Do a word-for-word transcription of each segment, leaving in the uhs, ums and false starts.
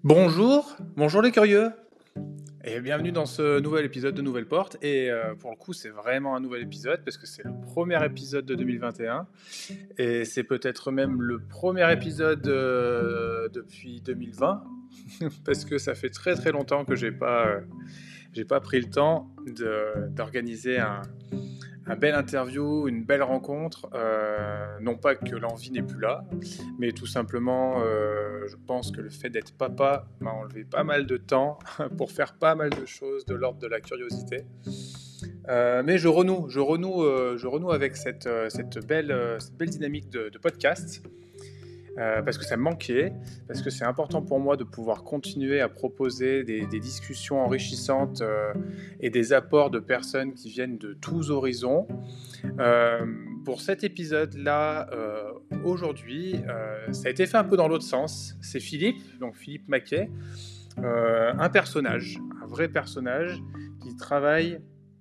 Bonjour, bonjour les curieux, et bienvenue dans ce nouvel épisode de Nouvelle Porte. Et euh, pour le coup, c'est vraiment un nouvel épisode parce que c'est le premier épisode de deux mille vingt et un et un et c'est peut-être même le premier épisode euh, depuis deux mille vingt parce que ça fait très très longtemps que j'ai pas, euh, j'ai pas pris le temps de, d'organiser un, un bel interview, une belle rencontre. Euh, non pas que l'envie n'est plus là, mais tout simplement, euh, je pense que le fait d'être papa m'a enlevé pas mal de temps pour faire pas mal de choses de l'ordre de la curiosité. Euh, mais je renoue, je renoue, euh, je renoue avec cette, euh, cette, belle, euh, cette belle dynamique de, de podcast. Euh, parce que ça me manquait, parce que c'est important pour moi de pouvoir continuer à proposer des, des discussions enrichissantes euh, et des apports de personnes qui viennent de tous horizons. Euh, pour cet épisode-là, euh, aujourd'hui, euh, ça a été fait un peu dans l'autre sens. C'est Philippe, donc Philippe Maquet, euh, un personnage, un vrai personnage qui travaille,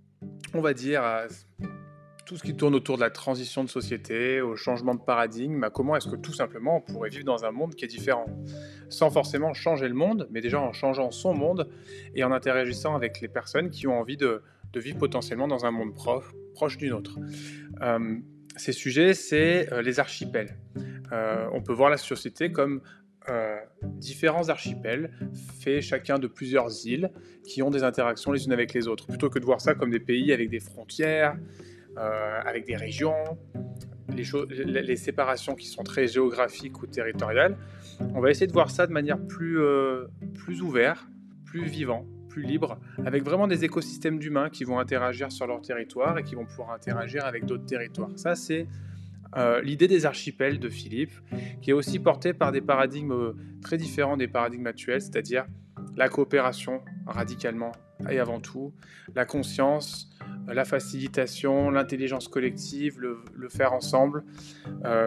on va dire, à tout ce qui tourne autour de la transition de société, au changement de paradigme, à comment est-ce que tout simplement on pourrait vivre dans un monde qui est différent, sans forcément changer le monde, mais déjà en changeant son monde et en interagissant avec les personnes qui ont envie de, de vivre potentiellement dans un monde proche, proche du nôtre. Euh, ces sujets, c'est euh, les archipels. Euh, on peut voir la société comme euh, différents archipels, faits chacun de plusieurs îles, qui ont des interactions les unes avec les autres, plutôt que de voir ça comme des pays avec des frontières, Euh, avec des régions, les, cho- les séparations qui sont très géographiques ou territoriales. On va essayer de voir ça de manière plus, euh, plus ouverte, plus vivant, plus libre, avec vraiment des écosystèmes d'humains qui vont interagir sur leur territoire et qui vont pouvoir interagir avec d'autres territoires. Ça, c'est euh, l'idée des archipels de Philippe, qui est aussi portée par des paradigmes très différents des paradigmes actuels, c'est-à-dire la coopération radicalement et avant tout, la conscience, la facilitation, l'intelligence collective, le, le faire ensemble. Euh,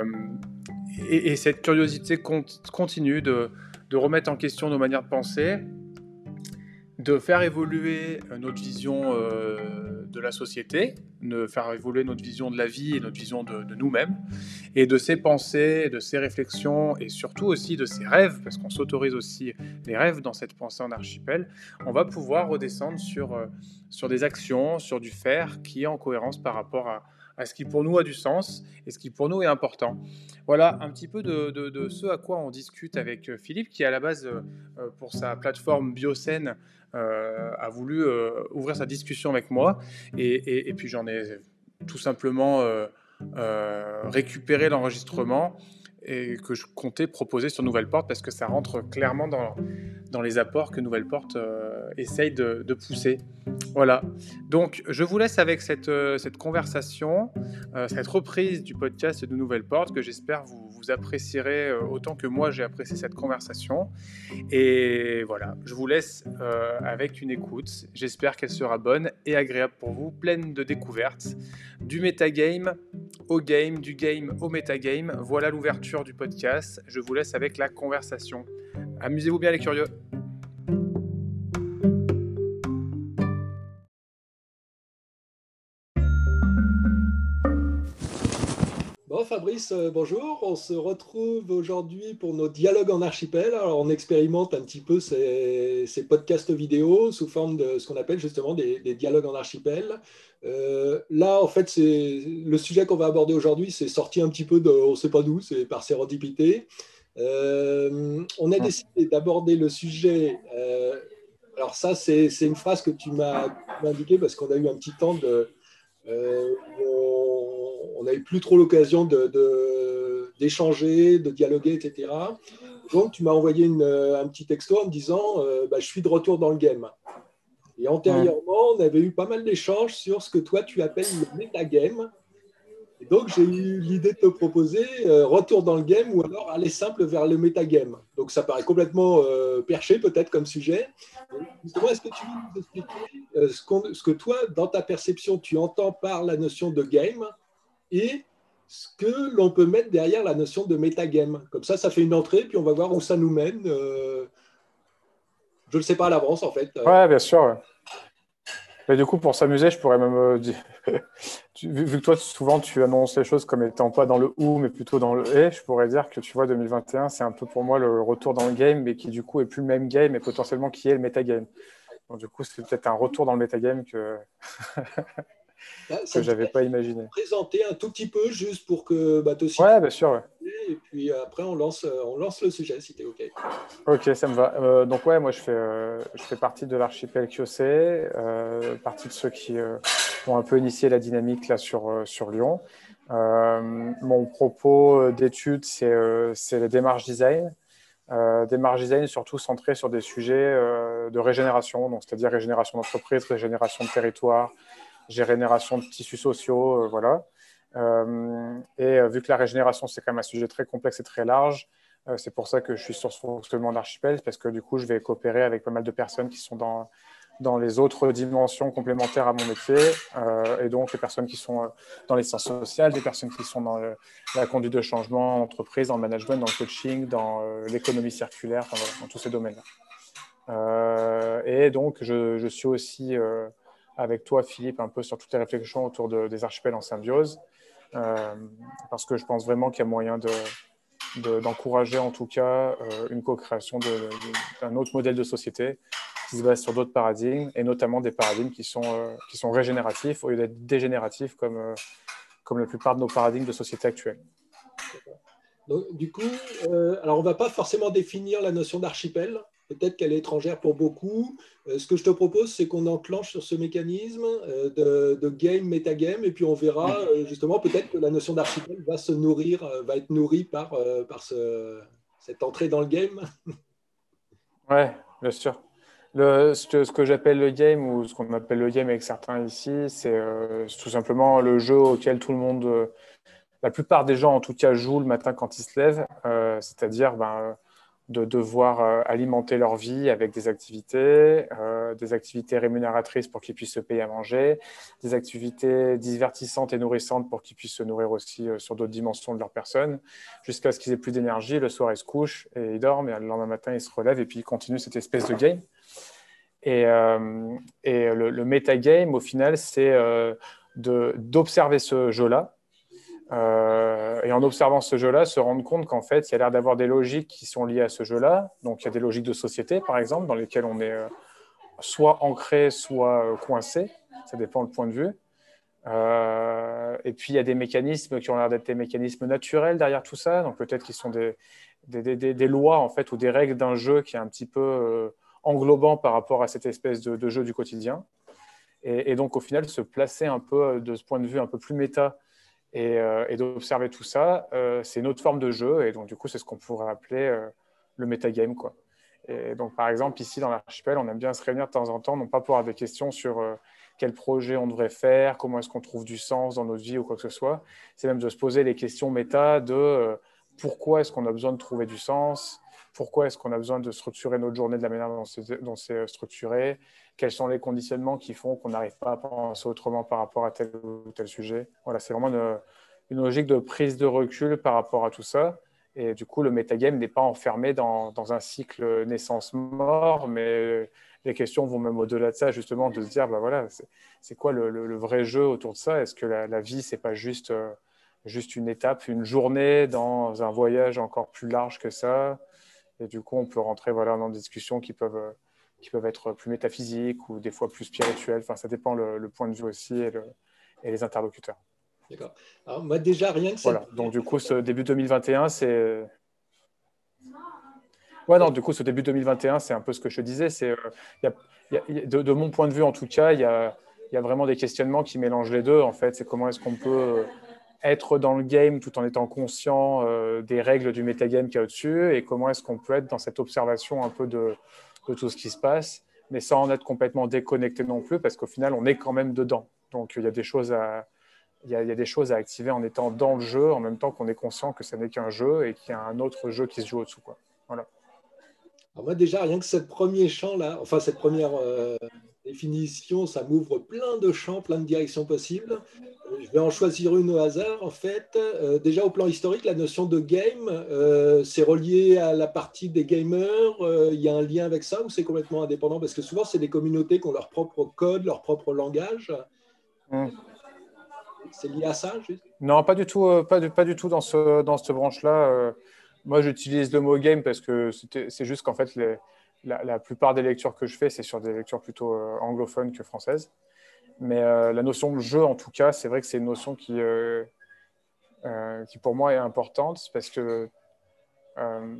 et, et cette curiosité continue de, de remettre en question nos manières de penser, de faire évoluer notre vision euh, de la société, de faire évoluer notre vision de la vie et notre vision de, de nous-mêmes, et de ses pensées, de ses réflexions, et surtout aussi de ses rêves, parce qu'on s'autorise aussi les rêves dans cette pensée en archipel, on va pouvoir redescendre sur, euh, sur des actions, sur du faire, qui est en cohérence par rapport à, à ce qui pour nous a du sens, et ce qui pour nous est important. Voilà un petit peu de, de, de ce à quoi on discute avec Philippe, qui à la base, euh, pour sa plateforme Biocène, euh, a voulu euh, ouvrir sa discussion avec moi, et, et, et puis j'en ai tout simplement euh, euh, récupéré l'enregistrement et que je comptais proposer sur Nouvelle Porte parce que ça rentre clairement dans, dans les apports que Nouvelle Porte euh, essaye de, de pousser. Voilà. Donc, je vous laisse avec cette, euh, cette conversation, euh, cette reprise du podcast de Nouvelle Porte que j'espère vous, vous apprécierez euh, autant que moi j'ai apprécié cette conversation. Et voilà, je vous laisse euh, avec une écoute. J'espère qu'elle sera bonne et agréable pour vous, pleine de découvertes, du metagame au game, du game au metagame. Voilà l'ouverture du podcast. Je vous laisse avec la conversation. Amusez-vous bien les curieux. Bon, Fabrice, euh, bonjour. On se retrouve aujourd'hui pour nos dialogues en archipel. Alors, on expérimente un petit peu ces, ces podcasts vidéo sous forme de ce qu'on appelle justement des, des dialogues en archipel. Euh, là, en fait, c'est le sujet qu'on va aborder aujourd'hui, c'est sorti un petit peu de, on ne sait pas d'où, c'est par sérendipité. Euh, on a décidé d'aborder le sujet. Euh, alors ça, c'est c'est une phrase que tu m'as indiquée parce qu'on a eu un petit temps de euh, on n'avait plus trop l'occasion de, de, d'échanger, de dialoguer, et cetera. Donc, tu m'as envoyé une, un petit texto en me disant euh, bah, je suis de retour dans le game. Et antérieurement, on avait eu pas mal d'échanges sur ce que toi, tu appelles le metagame. Et donc, j'ai eu l'idée de te proposer euh, retour dans le game ou alors aller simple vers le metagame. Donc, ça paraît complètement euh, perché, peut-être, comme sujet. Et justement, est-ce que tu veux nous expliquer euh, ce, qu'on, ce que toi, dans ta perception, tu entends par la notion de game et ce que l'on peut mettre derrière la notion de metagame. Comme ça, ça fait une entrée, puis on va voir où ça nous mène. Euh, je ne le sais pas à l'avance, en fait. Ouais, bien sûr. Ouais. Mais du coup, pour s'amuser, je pourrais même euh, dire, tu- vu, vu que toi, souvent, tu annonces les choses comme étant pas dans le ou, mais plutôt dans le et, je pourrais dire que tu vois, deux mille vingt et un, c'est un peu pour moi le retour dans le game, mais qui du coup est plus le même game et potentiellement qui est le metagame. Donc du coup, c'est peut-être un retour dans le metagame que, Bah, ça que te j'avais dirait pas de imaginé. présenter un tout petit peu, juste pour que bah, tu aussi, Ouais, bien sûr. Ouais. et puis après, on lance, euh, on lance le sujet, si tu es OK. Ok, ça me va. Euh, donc ouais, moi je fais, euh, je fais partie de l'archipel Q C, euh, partie de ceux qui euh, ont un peu initié la dynamique là sur, euh, sur Lyon. Euh, mon propos d'étude, c'est euh, c'est la démarche design. Euh, démarche design surtout centrée sur des sujets euh, de régénération, donc c'est-à-dire régénération d'entreprise, régénération de territoire, régénération de tissus sociaux, euh, voilà. Euh, et euh, vu que la régénération, c'est quand même un sujet très complexe et très large, euh, c'est pour ça que je suis sur ce fonctionnement d'archipel, parce que du coup, je vais coopérer avec pas mal de personnes qui sont dans, dans les autres dimensions complémentaires à mon métier, euh, et donc les personnes qui sont euh, dans les sciences sociales, des personnes qui sont dans le, la conduite de changement en entreprise, dans le management, dans le coaching, dans euh, l'économie circulaire, enfin, voilà, dans tous ces domaines-là. Euh, et donc, je, je suis aussi euh, avec toi, Philippe, un peu sur toutes les réflexions autour de, des archipels en symbiose, euh, parce que je pense vraiment qu'il y a moyen de, de, d'encourager en tout cas euh, une co-création de, de, d'un autre modèle de société qui se base sur d'autres paradigmes, et notamment des paradigmes qui sont, euh, qui sont régénératifs au lieu d'être dégénératifs comme, euh, comme la plupart de nos paradigmes de société actuelle. Donc, du coup, euh, alors on ne va pas forcément définir la notion d'archipel. Peut-être qu'elle est étrangère pour beaucoup. Euh, ce que je te propose, c'est qu'on enclenche sur ce mécanisme euh, de, de game, metagame, et puis on verra euh, justement peut-être que la notion d'archipel va se nourrir, euh, va être nourrie par, euh, par ce- cette entrée dans le game. Ouais, bien sûr. Le, ce que, ce que j'appelle le game, ou ce qu'on appelle le game avec certains ici, c'est euh, tout simplement le jeu auquel tout le monde, euh, la plupart des gens en tout cas, jouent le matin quand ils se lèvent, euh, c'est-à-dire ben, de devoir euh, alimenter leur vie avec des activités, euh, des activités rémunératrices pour qu'ils puissent se payer à manger, des activités divertissantes et nourrissantes pour qu'ils puissent se nourrir aussi euh, sur d'autres dimensions de leur personne, jusqu'à ce qu'ils aient plus d'énergie. Le soir, ils se couchent et ils dorment, et le lendemain matin, ils se relèvent et puis ils continuent cette espèce de game. Et, euh, et le, le metagame, au final, c'est euh, de, d'observer ce jeu-là, euh, et en observant ce jeu-là, se rendre compte qu'en fait, il y a l'air d'avoir des logiques qui sont liées à ce jeu-là. Donc, il y a des logiques de société, par exemple, dans lesquelles on est euh, soit ancré, soit euh, coincé. Ça dépend le point de vue. Euh, et puis, il y a des mécanismes qui ont l'air d'être des mécanismes naturels derrière tout ça. Donc, peut-être qu'ils sont des, des, des, des, lois, en fait, ou des règles d'un jeu qui est un petit peu euh, englobant par rapport à cette espèce de, de jeu du quotidien. Et, et donc, au final, se placer un peu de ce point de vue un peu plus méta et, euh, et d'observer tout ça, euh, c'est une autre forme de jeu. Et donc, du coup, c'est ce qu'on pourrait appeler euh, le metagame, quoi. Et donc, par exemple, ici, dans l'archipel, on aime bien se réunir de temps en temps, non pas pour avoir des questions sur euh, quel projet on devrait faire, comment est-ce qu'on trouve du sens dans notre vie ou quoi que ce soit. C'est même de se poser les questions méta de euh, pourquoi est-ce qu'on a besoin de trouver du sens, pourquoi est-ce qu'on a besoin de structurer notre journée de la manière dont c'est, dont c'est structuré, quels sont les conditionnements qui font qu'on n'arrive pas à penser autrement par rapport à tel ou tel sujet. Voilà, c'est vraiment une, une logique de prise de recul par rapport à tout ça. Et du coup, le metagame n'est pas enfermé dans, dans un cycle naissance-mort, mais les questions vont même au-delà de ça, justement, de se dire, bah voilà, c'est, c'est quoi le, le, le, vrai jeu autour de ça? Est-ce que la, la vie, c'est pas juste, euh, juste une étape, une journée dans un voyage encore plus large que ça? Et du coup, on peut rentrer voilà, dans des discussions qui peuvent, qui peuvent être plus métaphysiques ou des fois plus spirituelles. Enfin, ça dépend le, le point de vue aussi et, le, et les interlocuteurs. D'accord. Alors, moi, déjà, rien que cette Voilà. Donc, du coup, ce début deux mille vingt et un, c'est. Ouais, non, du coup, ce début deux mille vingt et un, c'est un peu ce que je te disais. C'est, euh, y a, y a, y a, de, de mon point de vue, en tout cas, il y a, y a vraiment des questionnements qui mélangent les deux. En fait, c'est comment est-ce qu'on peut être dans le game tout en étant conscient euh, des règles du metagame qu'il y a au-dessus et comment est-ce qu'on peut être dans cette observation un peu de, de tout ce qui se passe, mais sans en être complètement déconnecté non plus, parce qu'au final, on est quand même dedans. Donc, il y a des choses à, il y a, il y a des choses à activer en étant dans le jeu, en même temps qu'on est conscient que ce n'est qu'un jeu et qu'il y a un autre jeu qui se joue au-dessous, quoi. Voilà. Alors moi, déjà, rien que ce premier champ-là, enfin, cette première, euh, définition, ça m'ouvre plein de champs, plein de directions possibles. Je vais en choisir une au hasard. En fait, euh, déjà au plan historique, la notion de game, euh, c'est relié à la partie des gamers. Euh, il y a un lien avec ça ou c'est complètement indépendant? Parce que souvent, c'est des communautés qui ont leur propre code, leur propre langage. Hmm. C'est lié à ça, juste? Non, pas du tout, euh, pas du, pas du tout dans ce, dans cette branche-là. Euh, moi, j'utilise le mot game parce que c'était- c'est juste qu'en fait, les- la, la plupart des lectures que je fais, c'est sur des lectures plutôt euh, anglophones que françaises. Mais euh, la notion de jeu, en tout cas, c'est vrai que c'est une notion qui, euh, euh, qui pour moi est importante parce que euh,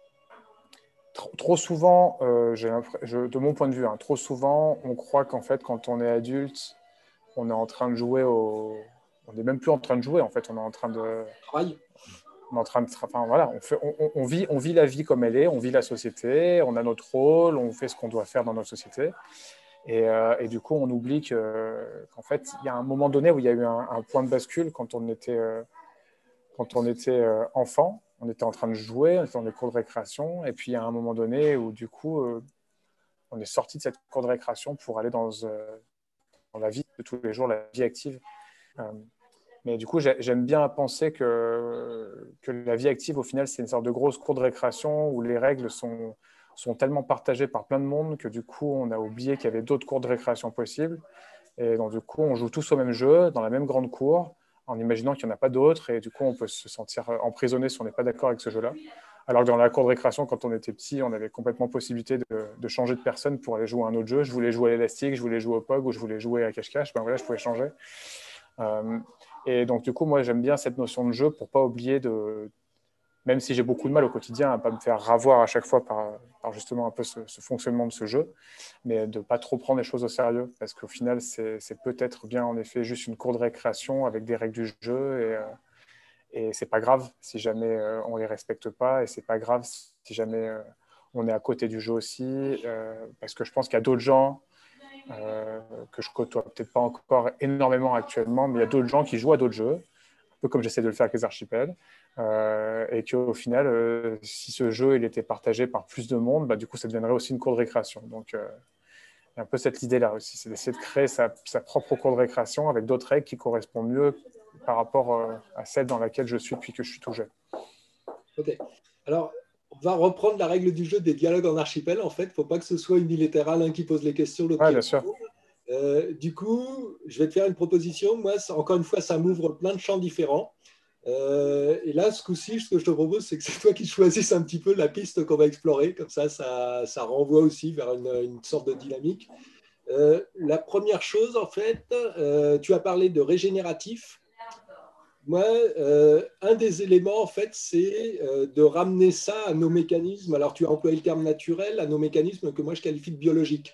trop, trop souvent, euh, j'ai l'impr- je- de mon point de vue, hein, trop souvent, on croit qu'en fait, quand on est adulte, on est en train de jouer au... On n'est même plus en train de jouer, en fait, on est en train de... Travail. On est en train de... Enfin, voilà, on, fait, on, on- on vit, on vit la vie comme elle est, on vit la société, on a notre rôle, on fait ce qu'on doit faire dans notre société. Et, euh, et du coup, on oublie que, qu'en fait, il y a un moment donné où il y a eu un, un point de bascule quand on était, euh, quand on était euh, enfant. On était en train de jouer, on était dans des cours de récréation. Et puis, il y a un moment donné où, du coup, euh, on est sorti de cette cour de récréation pour aller dans, euh, dans la vie de tous les jours, la vie active. Euh, mais du coup, j'aime bien penser que, que la vie active, au final, c'est une sorte de grosse cour de récréation où les règles sont, sont tellement partagées par plein de monde que du coup, on a oublié qu'il y avait d'autres cours de récréation possibles. Et donc, du coup, on joue tous au même jeu, dans la même grande cour, en imaginant qu'il n'y en a pas d'autres. Et du coup, on peut se sentir emprisonné si on n'est pas d'accord avec ce jeu-là. Alors que dans la cour de récréation, quand on était petit, on avait complètement possibilité de, de changer de personne pour aller jouer à un autre jeu. Je voulais jouer à l'élastique, je voulais jouer au P O G ou je voulais jouer à cache-cache. Ben voilà, je pouvais changer. Euh, et donc, du coup, moi, j'aime bien cette notion de jeu pour pas oublier de, même si j'ai beaucoup de mal au quotidien à ne pas me faire ravoir à chaque fois par, par justement un peu ce, ce, fonctionnement de ce jeu, mais de ne pas trop prendre les choses au sérieux, parce qu'au final, c'est peut-être bien en effet juste une cour de récréation avec des règles du jeu, et, euh, et c'est pas grave si jamais euh, on les respecte pas, et c'est pas grave si jamais euh, on est à côté du jeu aussi, euh, parce que je pense qu'il y a d'autres gens euh, que je côtoie peut-être pas encore énormément actuellement, mais il y a d'autres gens qui jouent à d'autres jeux, un peu comme j'essaie de le faire avec les archipels, euh, et qu'au final, euh, si ce jeu il était partagé par plus de monde, bah, du coup, ça deviendrait aussi une cour de récréation. Donc, euh, il y a un peu cette idée-là aussi, c'est d'essayer de créer sa, sa, propre cour de récréation avec d'autres règles qui correspondent mieux par rapport euh, à celle dans laquelle je suis depuis que je suis tout jeune. Ok. Alors, on va reprendre la règle du jeu des dialogues en archipel. En fait, il ne faut pas que ce soit unilatéral, un qui pose les questions, l'autre Ouais, qui bien sûr. répond. Euh, du coup, je vais te faire une proposition. Moi, encore une fois, ça m'ouvre plein de champs différents. Euh, et là, ce coup-ci, ce que je te propose, c'est que c'est toi qui choisisses un petit peu la piste qu'on va explorer. Comme ça, ça, ça renvoie aussi vers une, une sorte de dynamique. Euh, la première chose, en fait, euh, tu as parlé de régénératif. Moi, euh, un des éléments, en fait, c'est euh, de ramener ça à nos mécanismes. Alors, tu as employé le terme naturel, à nos mécanismes que moi, je qualifie de biologiques.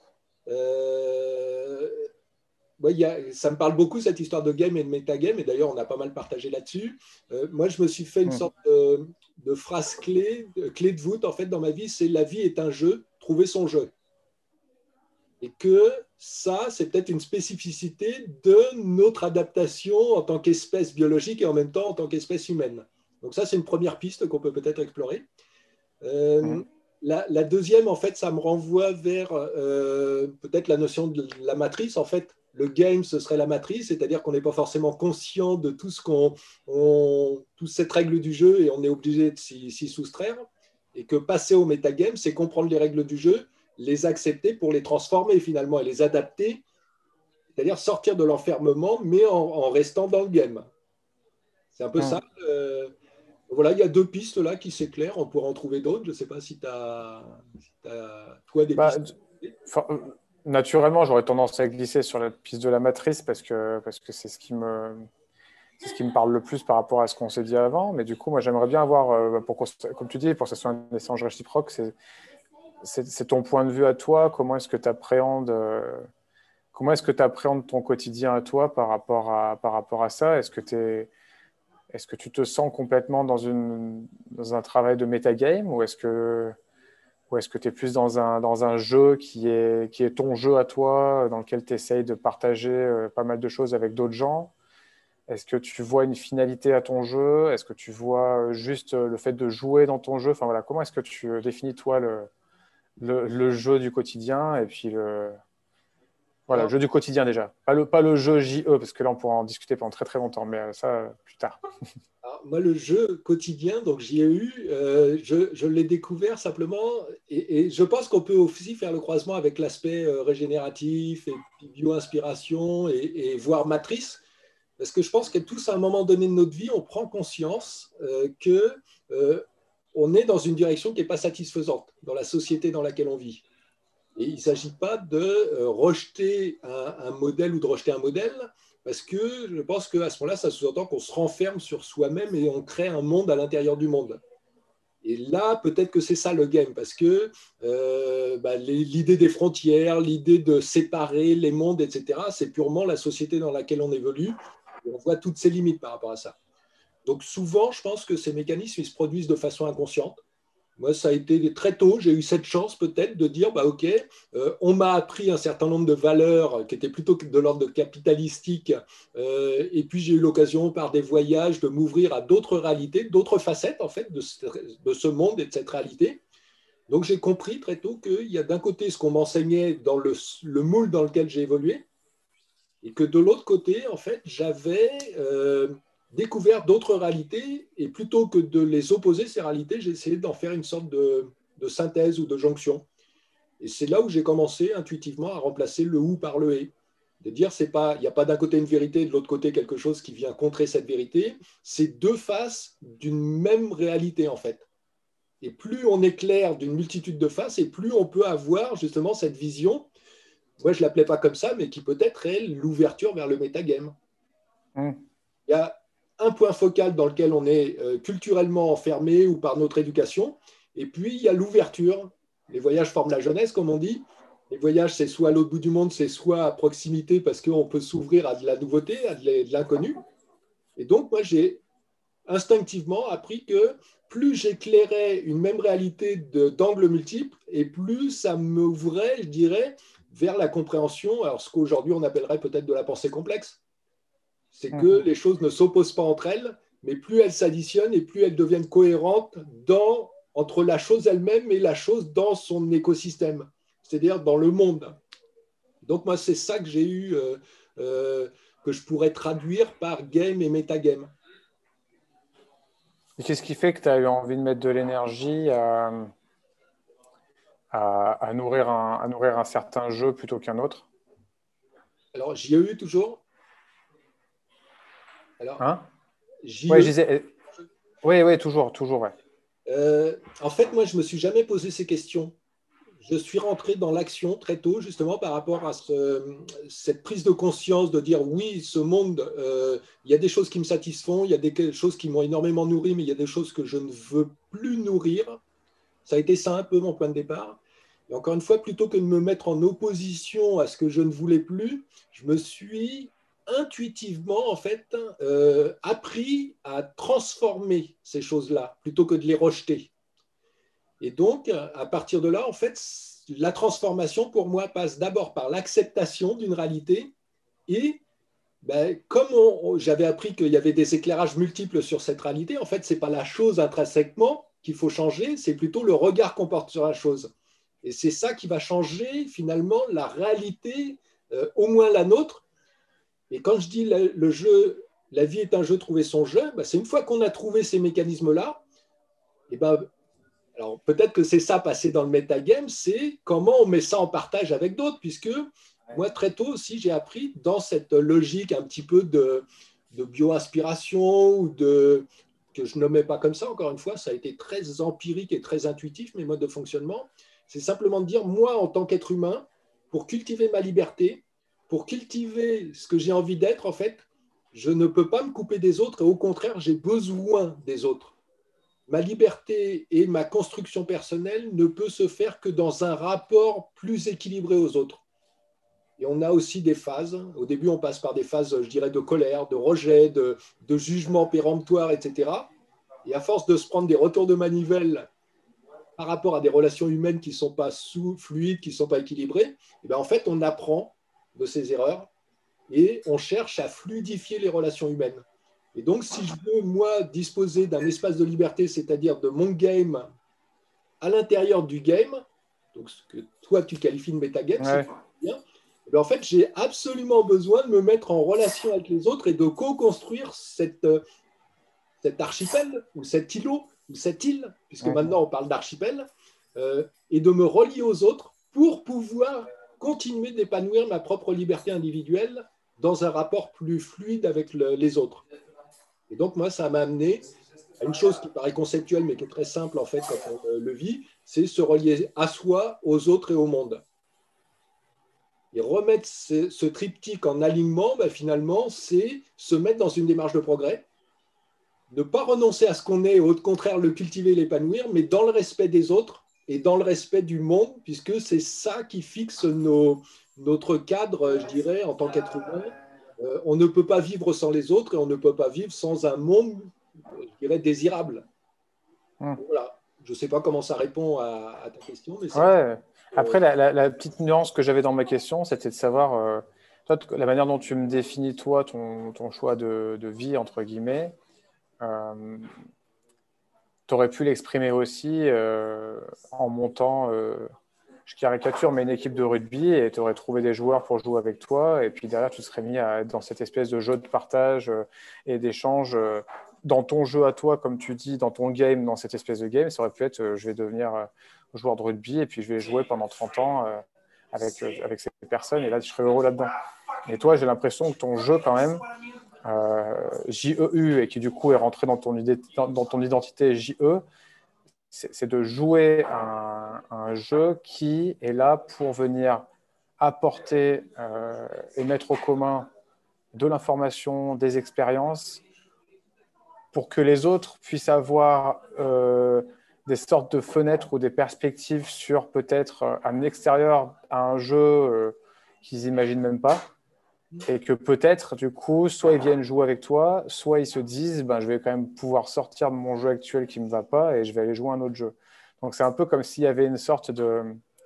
Euh, ouais, y a, ça me parle beaucoup, cette histoire de game et de metagame, et d'ailleurs, on a pas mal partagé là-dessus. Euh, moi, je me suis fait une Mmh. sorte de, de phrase clé, de, clé de voûte, en fait, dans ma vie, c'est la vie est un jeu, trouver son jeu. Et que ça, c'est peut-être une spécificité de notre adaptation en tant qu'espèce biologique et en même temps en tant qu'espèce humaine. Donc ça, c'est une première piste qu'on peut peut-être explorer. Euh, Mmh. la, la, deuxième, en fait, ça me renvoie vers euh, peut-être la notion de la matrice. En fait, le game, ce serait la matrice, c'est-à-dire qu'on n'est pas forcément conscient de tout ce qu'on, on, toute cette règle du jeu et on est obligé de s'y soustraire. Et que passer au metagame, c'est comprendre les règles du jeu, les accepter pour les transformer finalement et les adapter, c'est-à-dire sortir de l'enfermement, mais en, en, restant dans le game. C'est un peu Mmh. ça. Euh, voilà, il y a deux pistes là qui s'éclairent. On pourra en trouver d'autres. Je ne sais pas si tu as, si as, toi, des Bah, pistes. naturellement, j'aurais tendance à glisser sur la piste de la matrice parce que parce que c'est ce qui me c'est ce qui me parle le plus par rapport à ce qu'on s'est dit avant. Mais du coup, moi, j'aimerais bien avoir, euh, pour comme tu dis, pour que ce soit un échange réciproque, c'est ton point de vue à toi. Comment est-ce que tu appréhendes, euh, comment est-ce que tu appréhendes ton quotidien à toi par rapport à, par rapport à ça? Est-ce que t'es, est-ce que tu te sens complètement dans, une, dans un travail de metagame ou est-ce que ou est-ce que tu es plus dans un, dans un jeu qui est, qui est ton jeu à toi, dans lequel tu essayes de partager euh, pas mal de choses avec d'autres gens? Est-ce que tu vois une finalité à ton jeu? Est-ce que tu vois juste le fait de jouer dans ton jeu? Enfin voilà, comment est-ce que tu définis toi le, le, le jeu du quotidien et puis le, Voilà, Alors, le jeu du quotidien déjà. Pas le, pas le jeu J E, parce que là, on pourra en discuter pendant très très longtemps, mais euh, ça, euh, plus tard. alors, moi, le jeu quotidien, donc j'y ai eu, euh, je, je l'ai découvert simplement, et, et je pense qu'on peut aussi faire le croisement avec l'aspect euh, régénératif et puis bio-inspiration et, et voire matrice, parce que je pense que tous, à un moment donné de notre vie, on prend conscience euh, que euh, on est dans une direction qui n'est pas satisfaisante dans la société dans laquelle on vit. Et il ne s'agit pas de euh, rejeter un, un modèle ou de rejeter un modèle, parce que je pense qu'à ce moment-là, ça sous-entend qu'on se renferme sur soi-même et on crée un monde à l'intérieur du monde. Et là, peut-être que c'est ça le game, parce que euh, bah, les- l'idée des frontières, l'idée de séparer les mondes, et cetera, c'est purement la société dans laquelle on évolue. Et on voit toutes ses limites par rapport à ça. Donc souvent, je pense que ces mécanismes, ils se produisent de façon inconsciente. Moi, ça a été très tôt, j'ai eu cette chance peut-être de dire, bah, OK, euh, on m'a appris un certain nombre de valeurs qui étaient plutôt de l'ordre capitalistique, euh, et puis j'ai eu l'occasion par des voyages de m'ouvrir à d'autres réalités, d'autres facettes en fait de ce, de ce monde et de cette réalité. Donc j'ai compris très tôt qu'il y a d'un côté ce qu'on m'enseignait dans le, le moule dans lequel j'ai évolué, et que de l'autre côté, en fait, j'avais euh, découvert d'autres réalités, et plutôt que de les opposer, ces réalités, j'ai essayé d'en faire une sorte de, de synthèse ou de jonction. Et c'est là où j'ai commencé intuitivement à remplacer le ou par le et. De dire, c'est pas, il n'y a pas d'un côté une vérité et de l'autre côté quelque chose qui vient contrer cette vérité. C'est deux faces d'une même réalité, en fait. Et plus on est clair d'une multitude de faces, et plus on peut avoir justement cette vision, moi je ne l'appelais pas comme ça, mais qui peut-être est l'ouverture vers le métagame. Mm. Il y a un point focal dans lequel on est euh, culturellement enfermé ou par notre éducation, et puis il y a l'ouverture. Les voyages forment la jeunesse, comme on dit. Les voyages, c'est soit à l'autre bout du monde, c'est soit à proximité, parce qu'on peut s'ouvrir à de la nouveauté, à de l'inconnu. Et donc, moi, j'ai instinctivement appris que plus j'éclairais une même réalité d'angles multiples, et plus ça m'ouvrait, je dirais, vers la compréhension, alors ce qu'aujourd'hui on appellerait peut-être de la pensée complexe. C'est que Mhm. les choses ne s'opposent pas entre elles, mais plus elles s'additionnent et plus elles deviennent cohérentes dans, entre la chose elle-même et la chose dans son écosystème, c'est-à-dire dans le monde. Donc moi, c'est ça que j'ai eu, euh, euh, que je pourrais traduire par game et metagame. Et qu'est-ce qui fait que tu as eu envie de mettre de l'énergie à, à, à nourrir un, à nourrir un certain jeu plutôt qu'un autre? Alors, J E U toujours. Alors, Hein? Ouais, je J E U. disais. euh, Oui, oui, toujours, toujours, ouais. Euh, en fait, moi, je me suis jamais posé ces questions. Je suis rentré dans l'action très tôt, justement, par rapport à ce- cette prise de conscience de dire oui, ce monde, euh, il y a des choses qui me satisfont, il y a des choses qui m'ont énormément nourri, mais il y a des choses que je ne veux plus nourrir. Ça a été ça un peu mon point de départ. Et encore une fois, plutôt que de me mettre en opposition à ce que je ne voulais plus, je me suis intuitivement, en fait, euh, appris à transformer ces choses-là, plutôt que de les rejeter. Et donc, à partir de là, en fait, la transformation, pour moi, passe d'abord par l'acceptation d'une réalité. Et ben, comme on- j'avais appris qu'il y avait des éclairages multiples sur cette réalité, en fait, ce n'est pas la chose intrinsèquement qu'il faut changer, c'est plutôt le regard qu'on porte sur la chose. Et c'est ça qui va changer finalement la réalité, euh, au moins la nôtre. Et quand je dis la, le jeu, la vie est un jeu, trouver son jeu, ben, c'est une fois qu'on a trouvé ces mécanismes-là, et ben, alors peut-être que c'est ça passer dans le metagame, c'est comment on met ça en partage avec d'autres, puisque moi très tôt aussi j'ai appris dans cette logique un petit peu de, de bio-inspiration ou de que je nommais pas comme ça, encore une fois, ça a été très empirique et très intuitif, mes modes de fonctionnement. C'est simplement de dire, moi, en tant qu'être humain, pour cultiver ma liberté, pour cultiver ce que j'ai envie d'être, en fait, je ne peux pas me couper des autres et au contraire, j'ai besoin des autres. Ma liberté et ma construction personnelle ne peut se faire que dans un rapport plus équilibré aux autres. Et on a aussi des phases. Au début, on passe par des phases, je dirais, de colère, de rejet, de, de jugement péremptoire, et cetera. Et à force de se prendre des retours de manivelle par rapport à des relations humaines qui ne sont pas sous, fluides, qui ne sont pas équilibrées, et bien en fait, on apprend de ces erreurs et on cherche à fluidifier les relations humaines. Et donc, si je veux, moi, disposer d'un espace de liberté, c'est-à-dire de mon game à l'intérieur du game, donc ce que toi, tu qualifies de metagame, si Ouais. tu veux bien, Mais en fait, j'ai absolument besoin de me mettre en relation avec les autres et de co-construire cette, cet archipel ou cet îlot ou cette île, puisque Ouais. maintenant on parle d'archipel, euh, et de me relier aux autres pour pouvoir continuer d'épanouir ma propre liberté individuelle dans un rapport plus fluide avec le, les autres. Et donc, moi, ça m'a amené à une chose qui paraît conceptuelle, mais qui est très simple, en fait, quand on le vit, c'est se relier à soi, aux autres et au monde. Et remettre ce, ce triptyque en alignement, ben, finalement, c'est se mettre dans une démarche de progrès, ne pas renoncer à ce qu'on est, au contraire, le cultiver, l'épanouir, mais dans le respect des autres et dans le respect du monde, puisque c'est ça qui fixe nos, notre cadre, je dirais, en tant qu'être humain. Euh, on ne peut pas vivre sans les autres et on ne peut pas vivre sans un monde, je dirais, désirable. Mm. Voilà. Je ne sais pas comment ça répond à, à ta question, mais c'est un Ouais. peu, euh, Après, la, la- la petite nuance que j'avais dans ma question, c'était de savoir, euh, toi, t- la manière dont tu me définis, toi, ton, ton choix de, de vie, entre guillemets, euh, tu aurais pu l'exprimer aussi euh, en montant, euh, je caricature, mais une équipe de rugby et tu aurais trouvé des joueurs pour jouer avec toi. Et puis derrière, tu serais mis à être dans cette espèce de jeu de partage euh, et d'échange euh, dans ton jeu à toi, comme tu dis, dans ton game, dans cette espèce de game. Ça aurait pu être, euh, je vais devenir euh, joueur de rugby et puis je vais jouer pendant trente ans euh, avec, euh, avec ces personnes. Et là, je serais heureux là-dedans. Et toi, j'ai l'impression que ton jeu, quand même, euh, J E U, et qui du coup est rentré dans ton, idée, dans, dans ton identité J E, c'est de jouer un, un, jeu qui est là pour venir apporter euh, et mettre au commun de l'information, des expériences, pour que les autres puissent avoir euh, des sortes de fenêtres ou des perspectives sur peut-être un extérieur à un jeu euh, qu'ils n'imaginent même pas. Et que peut-être, du coup, soit ils viennent jouer avec toi, soit ils se disent ben, je vais quand même pouvoir sortir de mon jeu actuel qui ne me va pas et je vais aller jouer à un autre jeu. Donc, c'est un peu comme s'il y avait une sorte de.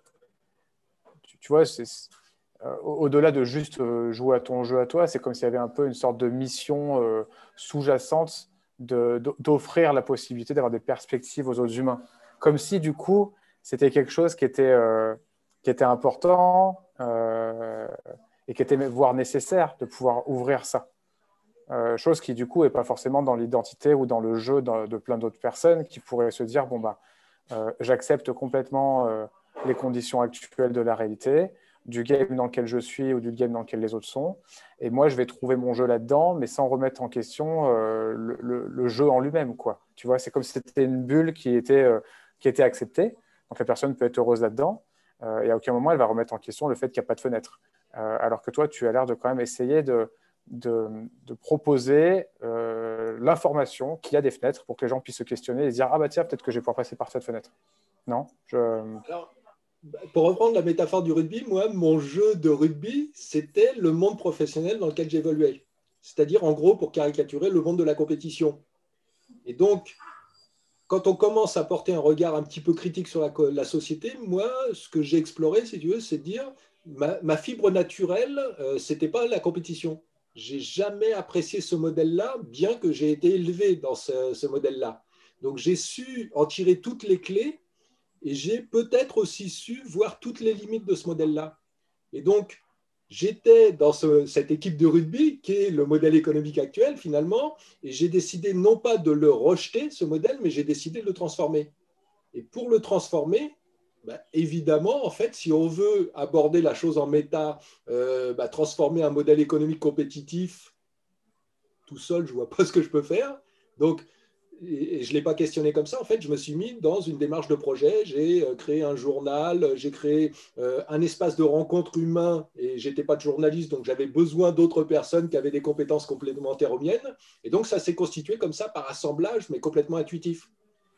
Tu, tu vois, c'est, euh, au-delà de juste euh, jouer à ton jeu à toi, c'est comme s'il y avait un peu une sorte de mission euh, sous-jacente de, d'offrir la possibilité d'avoir des perspectives aux autres humains. Comme si, du coup, c'était quelque chose qui était, euh, qui était important. Euh, et qui était voire nécessaire de pouvoir ouvrir ça. Euh, chose qui, du coup, n'est pas forcément dans l'identité ou dans le jeu de, de plein d'autres personnes qui pourraient se dire, bon, bah, euh, j'accepte complètement euh, les conditions actuelles de la réalité, du game dans lequel je suis ou du game dans lequel les autres sont, et moi, je vais trouver mon jeu là-dedans, mais sans remettre en question euh, le, le, le jeu en lui-même, quoi. Tu vois, c'est comme si c'était une bulle qui était, euh, qui était acceptée, donc la personne peut être heureuse là-dedans, euh, et à aucun moment, elle va remettre en question le fait qu'il n'y a pas de fenêtre. Euh, alors que toi, tu as l'air de quand même essayer de, de, de proposer euh, l'information qu'il y a des fenêtres pour que les gens puissent se questionner et se dire ah bah tiens, peut-être que je vais pouvoir passer par cette fenêtre. Non je... Alors, pour reprendre la métaphore du rugby, moi, mon jeu de rugby, c'était le monde professionnel dans lequel j'évoluais. C'est-à-dire, en gros, pour caricaturer, le monde de la compétition. Et donc, quand on commence à porter un regard un petit peu critique sur la, la société, moi, ce que j'ai exploré, si tu veux, c'est de dire ma, ma fibre naturelle, euh, c'était pas la compétition. J'ai jamais apprécié ce modèle-là, bien que j'ai été élevé dans ce, ce modèle-là. Donc, j'ai su en tirer toutes les clés et j'ai peut-être aussi su voir toutes les limites de ce modèle-là. Et donc, j'étais dans ce, cette équipe de rugby qui est le modèle économique actuel finalement, et j'ai décidé non pas de le rejeter, ce modèle, mais j'ai décidé de le transformer. Et pour le transformer, bah, évidemment, en fait, si on veut aborder la chose en méta, euh, bah, transformer un modèle économique compétitif, tout seul, je ne vois pas ce que je peux faire. Donc, et je ne l'ai pas questionné comme ça. En fait, je me suis mis dans une démarche de projet. J'ai créé un journal, j'ai créé un espace de rencontre humain et je n'étais pas de journaliste, donc j'avais besoin d'autres personnes qui avaient des compétences complémentaires aux miennes. Et donc, ça s'est constitué comme ça par assemblage, mais complètement intuitif.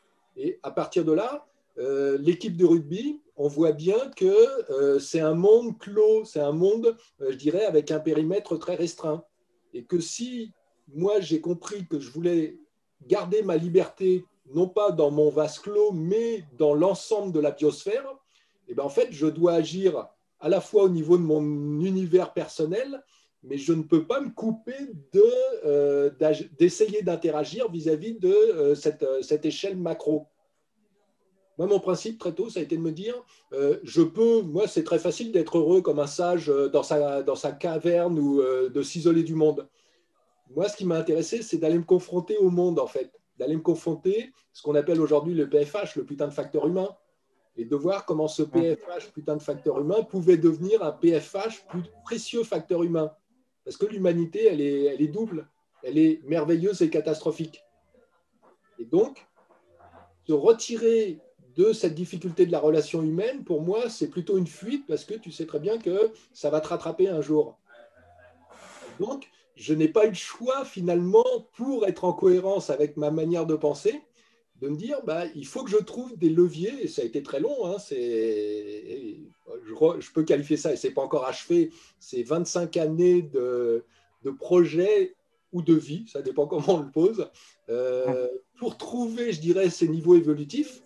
Et à partir de là, euh, l'équipe de rugby, on voit bien que euh, c'est un monde clos, c'est un monde, euh, je dirais, avec un périmètre très restreint. Et que si moi, j'ai compris que je voulais garder ma liberté, non pas dans mon vase clos, mais dans l'ensemble de la biosphère, et ben en fait, je dois agir à la fois au niveau de mon univers personnel, mais je ne peux pas me couper de, euh, d'essayer d'interagir vis-à-vis de euh, cette, cette échelle macro. Moi, mon principe, très tôt, ça a été de me dire, euh, je peux, moi, c'est très facile d'être heureux comme un sage euh, dans sa, dans sa caverne ou euh, de s'isoler du monde. Moi, ce qui m'a intéressé, c'est d'aller me confronter au monde, en fait, d'aller me confronter, ce qu'on appelle aujourd'hui le P F H, le putain de facteur humain, et de voir comment ce P F H, putain de facteur humain, pouvait devenir un P F H, plus précieux facteur humain. Parce que l'humanité, elle est, elle est double, elle est merveilleuse et catastrophique. Et donc, se retirer de cette difficulté de la relation humaine, pour moi, c'est plutôt une fuite parce que tu sais très bien que ça va te rattraper un jour. Donc, je n'ai pas eu le choix finalement pour être en cohérence avec ma manière de penser, de me dire, bah, il faut que je trouve des leviers, et ça a été très long, hein, c'est, je, je peux qualifier ça, et ce n'est pas encore achevé, c'est vingt-cinq années de, de projet ou de vie, ça dépend comment on le pose, euh, pour trouver, je dirais, ces niveaux évolutifs.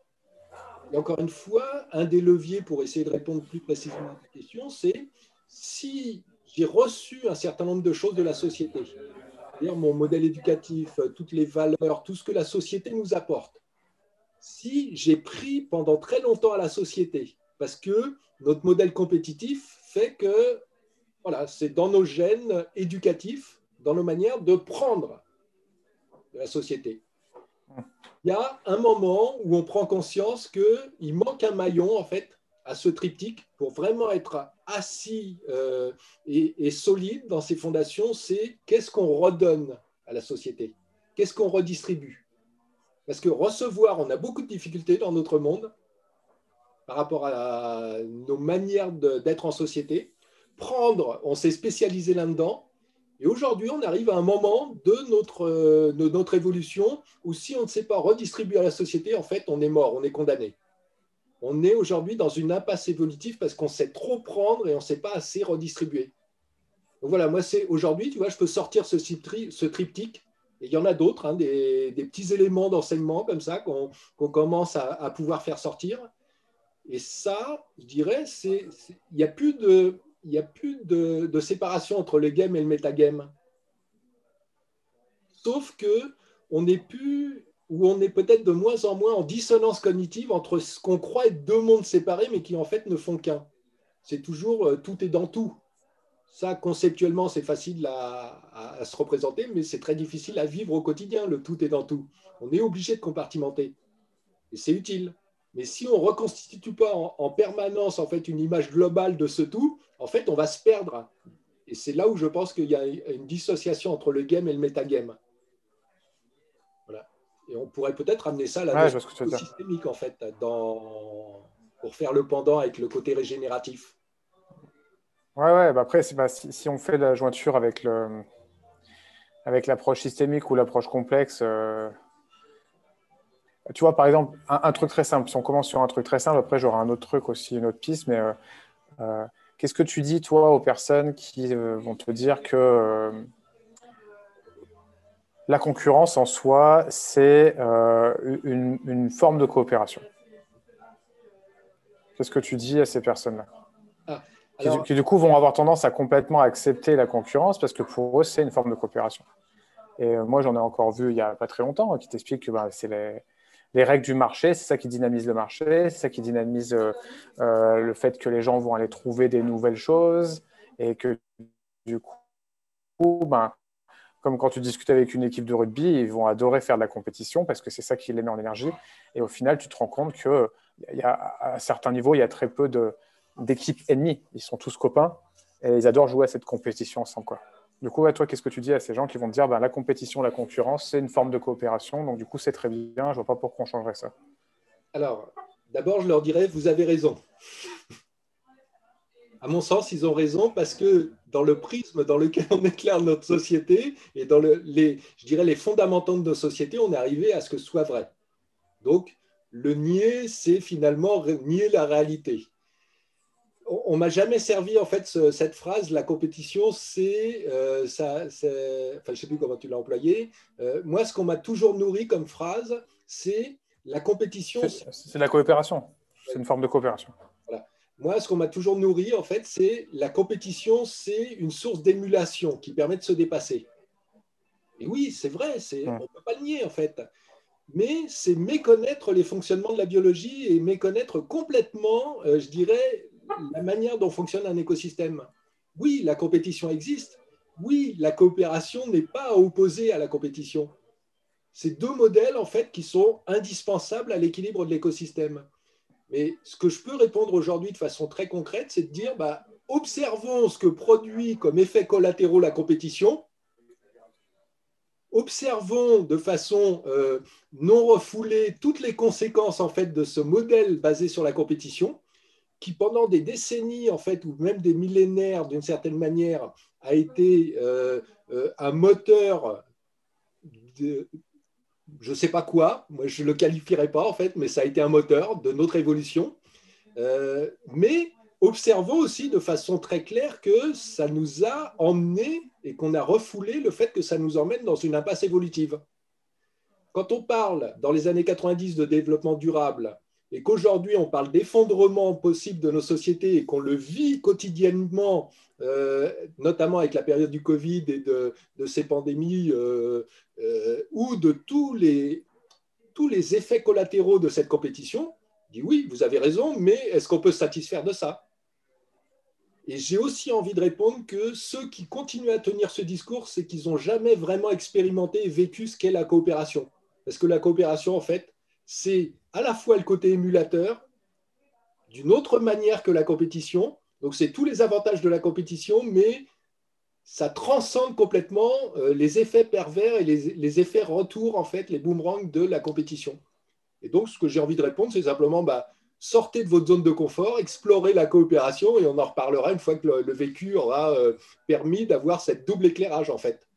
Et encore une fois, un des leviers pour essayer de répondre plus précisément à ta question, c'est si j'ai reçu un certain nombre de choses de la société, c'est-à-dire mon modèle éducatif, toutes les valeurs, tout ce que la société nous apporte, si j'ai pris pendant très longtemps à la société, parce que notre modèle compétitif fait que voilà, c'est dans nos gènes éducatifs, dans nos manières de prendre de la société. Il y a un moment où on prend conscience qu'il manque un maillon en fait à ce triptyque pour vraiment être assis euh, et, et solide dans ses fondations, c'est qu'est-ce qu'on redonne à la société, qu'est-ce qu'on redistribue. Parce que recevoir, on a beaucoup de difficultés dans notre monde par rapport à nos manières d'être en société. Prendre, on s'est spécialisé là-dedans. Et aujourd'hui, on arrive à un moment de notre, de notre évolution où si on ne sait pas redistribuer à la société, en fait, on est mort, on est condamné. On est aujourd'hui dans une impasse évolutive parce qu'on sait trop prendre et on ne sait pas assez redistribuer. Donc voilà, moi, c'est aujourd'hui, tu vois, je peux sortir ce, ce triptyque. Et il y en a d'autres, hein, des, des petits éléments d'enseignement comme ça qu'on qu'on commence à, à pouvoir faire sortir. Et ça, je dirais, il n'y a plus de... il n'y a plus de, de séparation entre le game et le metagame. Sauf qu'on n'est plus, ou on est peut-être de moins en moins en dissonance cognitive entre ce qu'on croit être deux mondes séparés, mais qui en fait ne font qu'un. C'est toujours euh, tout est dans tout. Ça, conceptuellement, c'est facile à, à, à se représenter, mais c'est très difficile à vivre au quotidien, le tout est dans tout. On est obligé de compartimenter. Et c'est utile. Mais si on ne reconstitue pas en, en permanence en fait, une image globale de ce tout, en fait, on va se perdre. Et c'est là où je pense qu'il y a une dissociation entre le game et le metagame. Voilà. Et on pourrait peut-être amener ça à la Ouais, notion systémique, en fait, dans... pour faire le pendant avec le côté régénératif. Ouais, ouais, bah après, bah, si, si on fait la jointure avec le, avec l'approche systémique ou l'approche complexe, euh, tu vois, par exemple, un, un truc très simple. Si on commence sur un truc très simple, après, j'aurai un autre truc aussi, une autre piste, mais euh, euh, qu'est-ce que tu dis, toi, aux personnes qui euh, vont te dire que euh, la concurrence en soi, c'est euh, une, une forme de coopération? Qu'est-ce que tu dis à ces personnes-là? Ah, qui, alors... qui, du coup, vont avoir tendance à complètement accepter la concurrence parce que pour eux, c'est une forme de coopération. Et euh, moi, j'en ai encore vu il n'y a pas très longtemps hein, qui t'expliquent que bah, c'est les, les règles du marché, c'est ça qui dynamise le marché, c'est ça qui dynamise euh, euh, le fait que les gens vont aller trouver des nouvelles choses et que du coup, ben, comme quand tu discutes avec une équipe de rugby, ils vont adorer faire de la compétition parce que c'est ça qui les met en énergie. Et au final, tu te rends compte qu'à certains niveaux, il y a très peu de, d'équipes ennemies. Ils sont tous copains et ils adorent jouer à cette compétition ensemble, quoi. Du coup, à toi, qu'est-ce que tu dis à ces gens qui vont te dire ben, la compétition, la concurrence, c'est une forme de coopération, donc du coup, c'est très bien, je ne vois pas pourquoi on changerait ça. Alors, d'abord, je leur dirais, vous avez raison. À mon sens, ils ont raison parce que dans le prisme dans lequel on éclaire notre société et dans le, les, je dirais, les fondamentaux de nos sociétés, on est arrivé à ce que ce soit vrai. Donc, le nier, c'est finalement nier la réalité. On ne m'a jamais servi en fait ce, cette phrase, la compétition, c'est, euh, ça, c'est, enfin je ne sais plus comment tu l'as employé. Euh, moi, ce qu'on m'a toujours nourri comme phrase, c'est la compétition. C'est, c'est de la coopération, c'est une forme de coopération. Voilà. Moi, ce qu'on m'a toujours nourri, en fait, c'est la compétition, c'est une source d'émulation qui permet de se dépasser. Et oui, c'est vrai, c'est, Hum. on ne peut pas le nier, en fait. mais c'est méconnaître les fonctionnements de la biologie et méconnaître complètement, euh, je dirais, la manière dont fonctionne un écosystème. Oui, la compétition existe. Oui, la coopération n'est pas opposée à la compétition. C'est deux modèles en fait qui sont indispensables à l'équilibre de l'écosystème. Mais ce que je peux répondre aujourd'hui de façon très concrète, c'est de dire bah, observons ce que produit comme effet collatéraux la compétition, observons de façon euh, non refoulée toutes les conséquences en fait de ce modèle basé sur la compétition, qui pendant des décennies en fait ou même des millénaires d'une certaine manière a été euh, euh, un moteur de, je ne sais pas quoi, moi je ne le qualifierais pas en fait, mais ça a été un moteur de notre évolution. Euh, mais observons aussi de façon très claire que ça nous a emmené et qu'on a refoulé le fait que ça nous emmène dans une impasse évolutive. Quand on parle dans les années quatre-vingt-dix de développement durable et qu'aujourd'hui on parle d'effondrement possible de nos sociétés et qu'on le vit quotidiennement, euh, notamment avec la période du Covid et de, de ces pandémies, euh, euh, ou de tous les, tous les effets collatéraux de cette compétition, je dis oui, vous avez raison, mais est-ce qu'on peut se satisfaire de ça? Et j'ai aussi envie de répondre que ceux qui continuent à tenir ce discours, c'est qu'ils n'ont jamais vraiment expérimenté et vécu ce qu'est la coopération. Parce que la coopération, en fait, c'est à la fois le côté émulateur, d'une autre manière que la compétition. Donc, c'est tous les avantages de la compétition, mais ça transcende complètement euh, les effets pervers et les, les effets retour, en fait, les boomerangs de la compétition. Et donc, ce que j'ai envie de répondre, c'est simplement, bah, sortez de votre zone de confort, explorez la coopération, et on en reparlera une fois que le, le vécu aura euh, permis d'avoir cette double éclairage, en fait.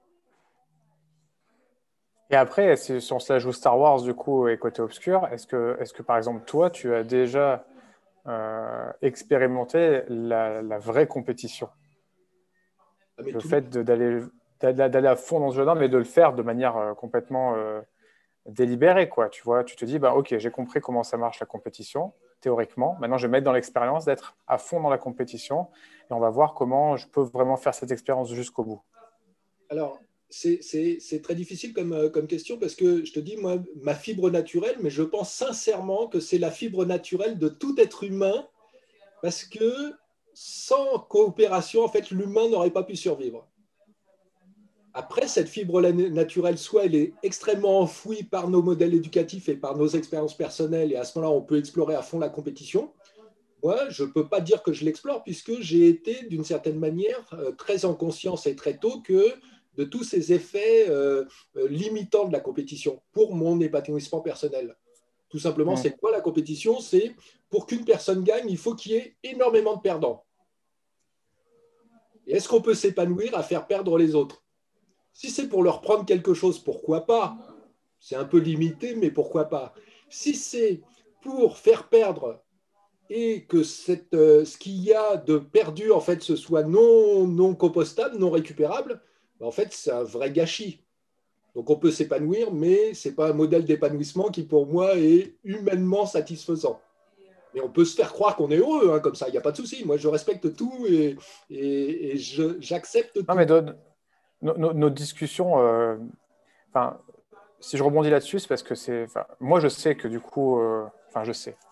Et après, si, si on se la joue Star Wars du coup et côté obscur, est-ce que, est-ce que par exemple toi, tu as déjà euh, expérimenté la, la vraie compétition? Ah, mais Le tout le- fait de- d'aller d'aller à fond dans ce jeu-là, mais de le faire de manière euh, complètement euh, délibérée, quoi. Tu vois, tu te dis, bah, ok, j'ai compris comment ça marche la compétition, théoriquement. Maintenant, je vais mettre dans l'expérience d'être à fond dans la compétition et on va voir comment je peux vraiment faire cette expérience jusqu'au bout. Alors, c'est c'est- c'est très difficile comme, euh, comme question parce que je te dis, moi, ma fibre naturelle, mais je pense sincèrement que c'est la fibre naturelle de tout être humain parce que sans coopération, en fait, l'humain n'aurait pas pu survivre. Après, cette fibre naturelle, soit elle est extrêmement enfouie par nos modèles éducatifs et par nos expériences personnelles, et à ce moment-là, on peut explorer à fond la compétition. Moi, je ne peux pas dire que je l'explore, puisque j'ai été, d'une certaine manière, euh, très en conscience et très tôt que de tous ces effets euh, euh, limitants de la compétition pour mon épanouissement personnel. Tout simplement, Mm. c'est quoi la compétition? C'est pour qu'une personne gagne, il faut qu'il y ait énormément de perdants. Et est-ce qu'on peut s'épanouir à faire perdre les autres? Si c'est pour leur prendre quelque chose, pourquoi pas? C'est un peu limité, mais pourquoi pas? Si c'est pour faire perdre et que cette, euh, ce qu'il y a de perdu, en fait, ce soit non, non compostable, non récupérable, ben, en fait, c'est un vrai gâchis. Donc, on peut s'épanouir, mais ce n'est pas un modèle d'épanouissement qui, pour moi, est humainement satisfaisant. Mais on peut se faire croire qu'on est heureux, hein, comme ça, il n'y a pas de souci. Moi, je respecte tout et, et, et je, j'accepte Non, tout. mais de- no- no- nos discussions, euh, enfin, si je rebondis là-dessus, c'est parce que c'est, enfin, moi je sais que du coup, euh, enfin, je sais.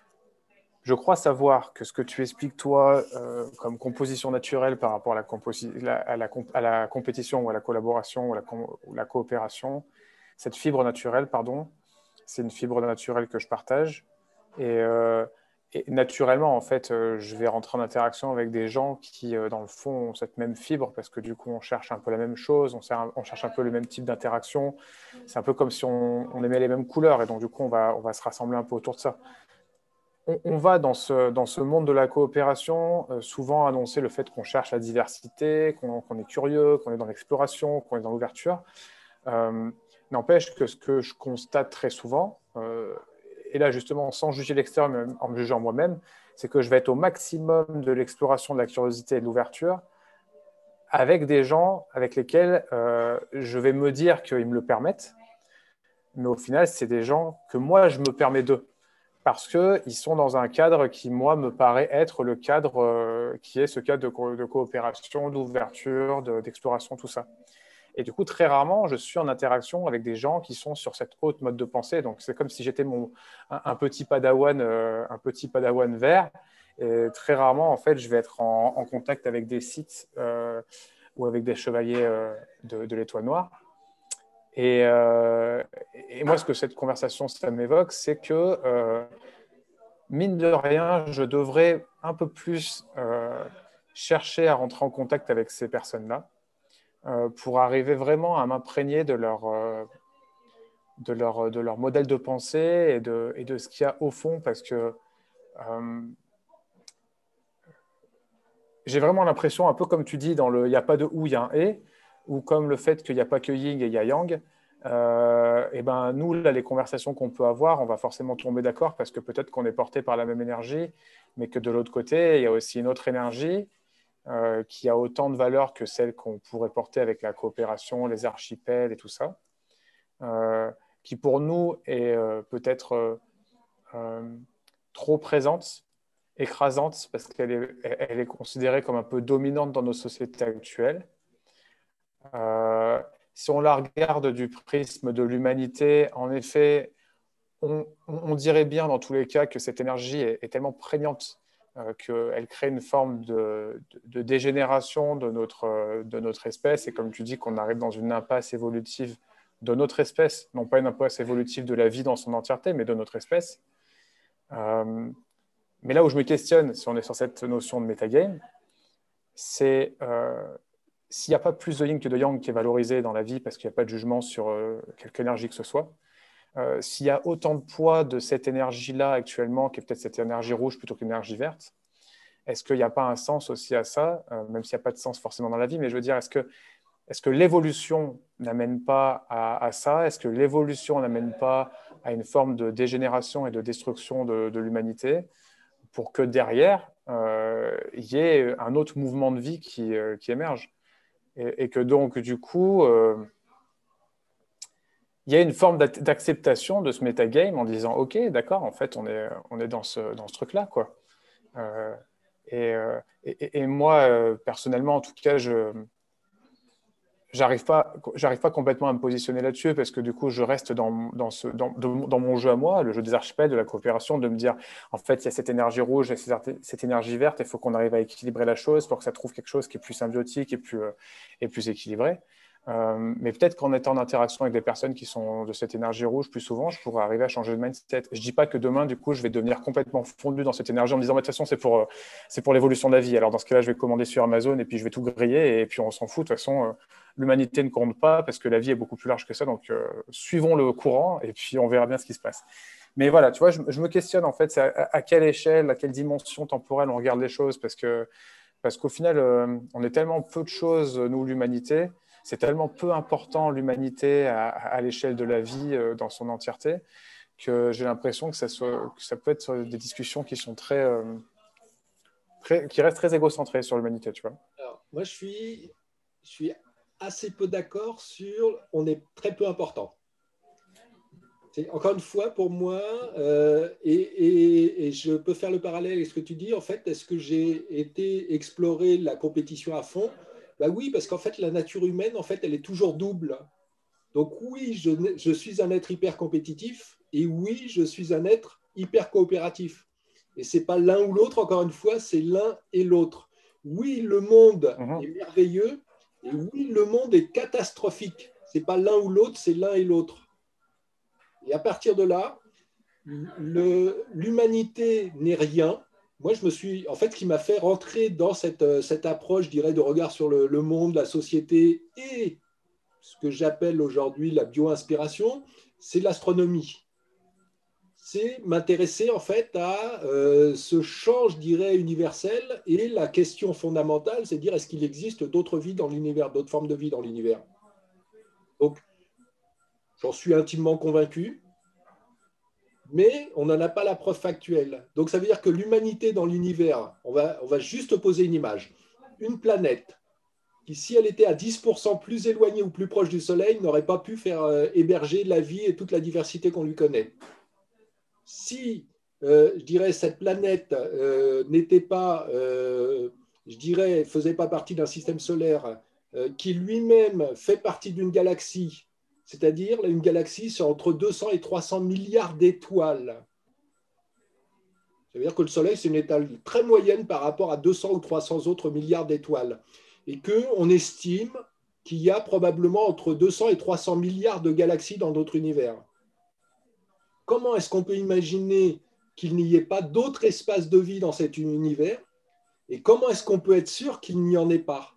Je crois savoir que ce que tu expliques, toi, euh, comme composition naturelle par rapport à la, composi- la- à, la comp- à la compétition ou à la collaboration ou la, com- ou la coopération, cette fibre naturelle, pardon, c'est une fibre naturelle que je partage. Et, euh, et naturellement, en fait, euh, je vais rentrer en interaction avec des gens qui, euh, dans le fond, ont cette même fibre parce que du coup, on cherche un peu la même chose, on, sert- on cherche un peu le même type d'interaction. C'est un peu comme si on, on aimait les mêmes couleurs et donc, du coup, on va, on va se rassembler un peu autour de ça. On, on va dans ce, dans ce monde de la coopération euh, souvent annoncer le fait qu'on cherche la diversité, qu'on qu'on est curieux, qu'on est dans l'exploration, qu'on est dans l'ouverture. Euh, N'empêche que ce que je constate très souvent, euh, et là justement sans juger l'extérieur, mais en me jugeant moi-même, c'est que je vais être au maximum de l'exploration, de la curiosité et de l'ouverture avec des gens avec lesquels euh, je vais me dire qu'ils me le permettent, mais au final, c'est des gens que moi, je me permets d'eux parce qu'ils sont dans un cadre qui, moi, me paraît être le cadre euh, qui est ce cadre de, co- de coopération, d'ouverture, de- d'exploration, tout ça. Et du coup, très rarement, je suis en interaction avec des gens qui sont sur cette haute mode de pensée. Donc, c'est comme si j'étais mon, un, un petit padawan, euh, un petit padawan vert. Et très rarement, en fait, je vais être en, en contact avec des sites euh, ou avec des chevaliers euh, de, de l'étoile noire. Et, euh, et moi, ce que cette conversation, ça m'évoque, c'est que, euh, mine de rien, je devrais un peu plus euh, chercher à rentrer en contact avec ces personnes-là euh, pour arriver vraiment à m'imprégner de leur, euh, de, leur, de leur modèle de pensée et de, et de ce qu'il y a au fond, parce que euh, j'ai vraiment l'impression, un peu comme tu dis, dans le il n'y a pas de ou, il y a un et, ou comme le fait qu'il n'y a pas que yin et il y a yang. Euh, et ben nous, là, les conversations qu'on peut avoir, on va forcément tomber d'accord parce que peut-être qu'on est porté par la même énergie, mais que de l'autre côté, il y a aussi une autre énergie euh, qui a autant de valeur que celle qu'on pourrait porter avec la coopération, les archipels et tout ça, euh, qui pour nous est euh, peut-être euh, euh, trop présente, écrasante, parce qu'elle est, elle est considérée comme un peu dominante dans nos sociétés actuelles. Euh, si on la regarde du prisme de l'humanité, en effet, on, on, dirait bien dans tous les cas que cette énergie est, est tellement prégnante euh, qu'elle crée une forme de, de, de dégénération de notre, de notre espèce. Et comme tu dis, qu'on arrive dans une impasse évolutive de notre espèce, non pas une impasse évolutive de la vie dans son entièreté, mais de notre espèce. Euh, mais là où je me questionne, si on est sur cette notion de metagame, c'est euh, s'il n'y a pas plus de yin que de yang qui est valorisé dans la vie parce qu'il n'y a pas de jugement sur euh, quelque énergie que ce soit, euh, s'il y a autant de poids de cette énergie-là actuellement, qui est peut-être cette énergie rouge plutôt qu'une énergie verte, est-ce qu'il n'y a pas un sens aussi à ça, euh, même s'il n'y a pas de sens forcément dans la vie, mais je veux dire, est-ce que, est-ce que l'évolution n'amène pas à, à ça? Est-ce que l'évolution n'amène pas à une forme de dégénération et de destruction de, de l'humanité pour que derrière, euh, il y ait un autre mouvement de vie qui, euh, qui émerge? Et, et que donc, du coup, euh, il y a une forme d'acceptation de ce metagame en disant « Ok, d'accord, en fait, on est, on est dans ce, dans ce truc-là, quoi. Euh, et, euh, et, et, moi, euh, personnellement, en tout cas, je j'arrive pas, j'arrive pas complètement à me positionner là-dessus parce que du coup, je reste dans, dans, ce, dans, dans mon jeu à moi, le jeu des archipels, de la coopération, de me dire, en fait, il y a cette énergie rouge et cette énergie verte, il faut qu'on arrive à équilibrer la chose pour que ça trouve quelque chose qui est plus symbiotique et plus, et plus équilibré. Euh, mais peut-être qu'en étant en interaction avec des personnes qui sont de cette énergie rouge plus souvent, je pourrais arriver à changer de mindset. Je ne dis pas que demain, du coup, je vais devenir complètement fondu dans cette énergie en me disant, de toute façon, c'est pour, c'est pour l'évolution de la vie. Alors, dans ce cas-là, je vais commander sur Amazon et puis je vais tout griller et puis on s'en fout. De toute façon, euh, l'humanité ne compte pas parce que la vie est beaucoup plus large que ça. Donc, euh, suivons le courant et puis on verra bien ce qui se passe. Mais voilà, tu vois, je, je me questionne en fait, à, à quelle échelle, à quelle dimension temporelle on regarde les choses parce que, parce qu'au final, euh, on est tellement peu de choses, nous, l'humanité. C'est tellement peu important l'humanité à, à l'échelle de la vie euh, dans son entièreté que j'ai l'impression que ça, soit, que ça peut être des discussions qui sont très, euh, très qui restent très égocentrées sur l'humanité, tu vois. Alors, moi, je suis, je suis assez peu d'accord sur on est très peu important. C'est, encore une fois, pour moi, euh, et, et, et je peux faire le parallèle avec ce que tu dis, en fait, est-ce que j'ai été explorer la compétition à fond? Ben oui, parce qu'en fait, la nature humaine, en fait, elle est toujours double. Donc oui, je, je suis un être hyper compétitif, et oui, je suis un être hyper coopératif. Et ce n'est pas l'un ou l'autre, encore une fois, c'est l'un et l'autre. Oui, le monde Mm-hmm. est merveilleux, et oui, le monde est catastrophique. Ce n'est pas l'un ou l'autre, c'est l'un et l'autre. Et à partir de là, le, l'humanité n'est rien. Moi, je me suis, en fait, ce qui m'a fait rentrer dans cette, cette approche, je dirais, de regard sur le, le monde, la société et ce que j'appelle aujourd'hui la bio-inspiration, c'est l'astronomie. C'est m'intéresser en fait à euh, ce champ, je dirais, universel et la question fondamentale, c'est de dire est-ce qu'il existe d'autres vies dans l'univers, d'autres formes de vie dans l'univers. Donc, j'en suis intimement convaincu, mais on n'en a pas la preuve factuelle. Donc, ça veut dire que l'humanité dans l'univers, on va, on va juste poser une image. Une planète qui, si elle était à dix pour cent plus éloignée ou plus proche du Soleil, n'aurait pas pu faire euh, héberger la vie et toute la diversité qu'on lui connaît. Si, euh, je dirais, cette planète euh, n'était pas, euh, je dirais, faisait pas partie d'un système solaire euh, qui lui-même fait partie d'une galaxie, c'est-à-dire une galaxie, c'est entre deux cents et trois cents milliards d'étoiles. Ça veut dire que le Soleil, c'est une étoile très moyenne par rapport à deux cents ou trois cents autres milliards d'étoiles. Et qu'on estime qu'il y a probablement entre deux cents et trois cents milliards de galaxies dans notre univers. Comment est-ce qu'on peut imaginer qu'il n'y ait pas d'autres espaces de vie dans cet univers? Et comment est-ce qu'on peut être sûr qu'il n'y en ait pas?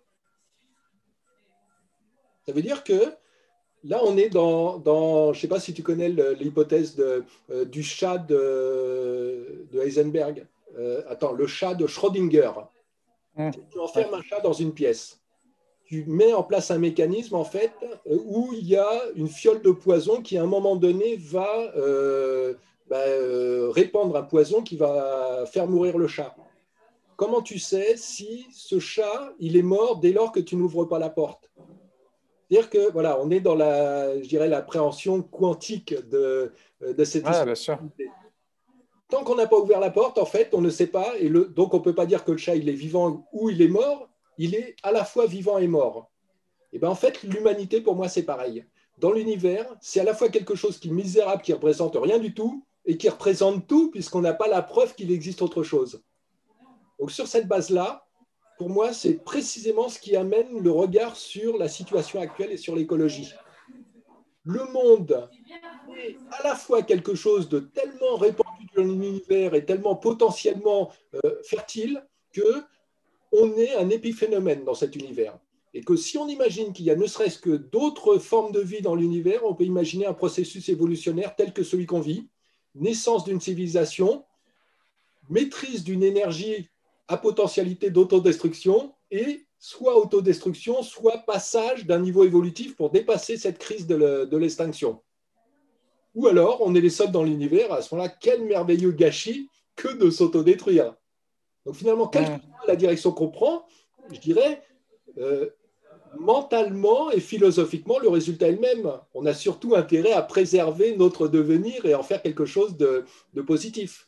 Ça veut dire que là, on est dans, dans je ne sais pas si tu connais l'hypothèse de, euh, du chat de, de Heisenberg. Euh, attends, le chat de Schrödinger. Mmh. Tu enfermes un chat dans une pièce. Tu mets en place un mécanisme, en fait, où il y a une fiole de poison qui, à un moment donné, va euh, bah, euh, répandre un poison qui va faire mourir le chat. Comment tu sais si ce chat, il est mort dès lors que tu n'ouvres pas la porte? C'est-à-dire que, voilà, on est dans la, je dirais, l'appréhension quantique de, de cette Ouais, histoire. bien sûr. Tant qu'on n'a pas ouvert la porte, en fait, on ne sait pas, et le, donc on ne peut pas dire que le chat, il est vivant ou il est mort, il est à la fois vivant et mort. Et bien en fait, l'humanité, pour moi, c'est pareil. Dans l'univers, c'est à la fois quelque chose qui est misérable, qui représente rien du tout, et qui représente tout, puisqu'on n'a pas la preuve qu'il existe autre chose. Donc sur cette base-là, pour moi, c'est précisément ce qui amène le regard sur la situation actuelle et sur l'écologie. Le monde est à la fois quelque chose de tellement répandu dans l'univers et tellement potentiellement euh, fertile qu'on est un épiphénomène dans cet univers. Et que si on imagine qu'il y a ne serait-ce que d'autres formes de vie dans l'univers, on peut imaginer un processus évolutionnaire tel que celui qu'on vit, naissance d'une civilisation, maîtrise d'une énergie à potentialité d'autodestruction et soit autodestruction, soit passage d'un niveau évolutif pour dépasser cette crise de l'extinction. Ou alors, on est les seuls dans l'univers, à ce moment-là, quel merveilleux gâchis que de s'autodétruire. Donc finalement, quelle que soit la direction qu'on prend, je dirais, euh, mentalement et philosophiquement, le résultat est le même. On a surtout intérêt à préserver notre devenir et en faire quelque chose de, de positif.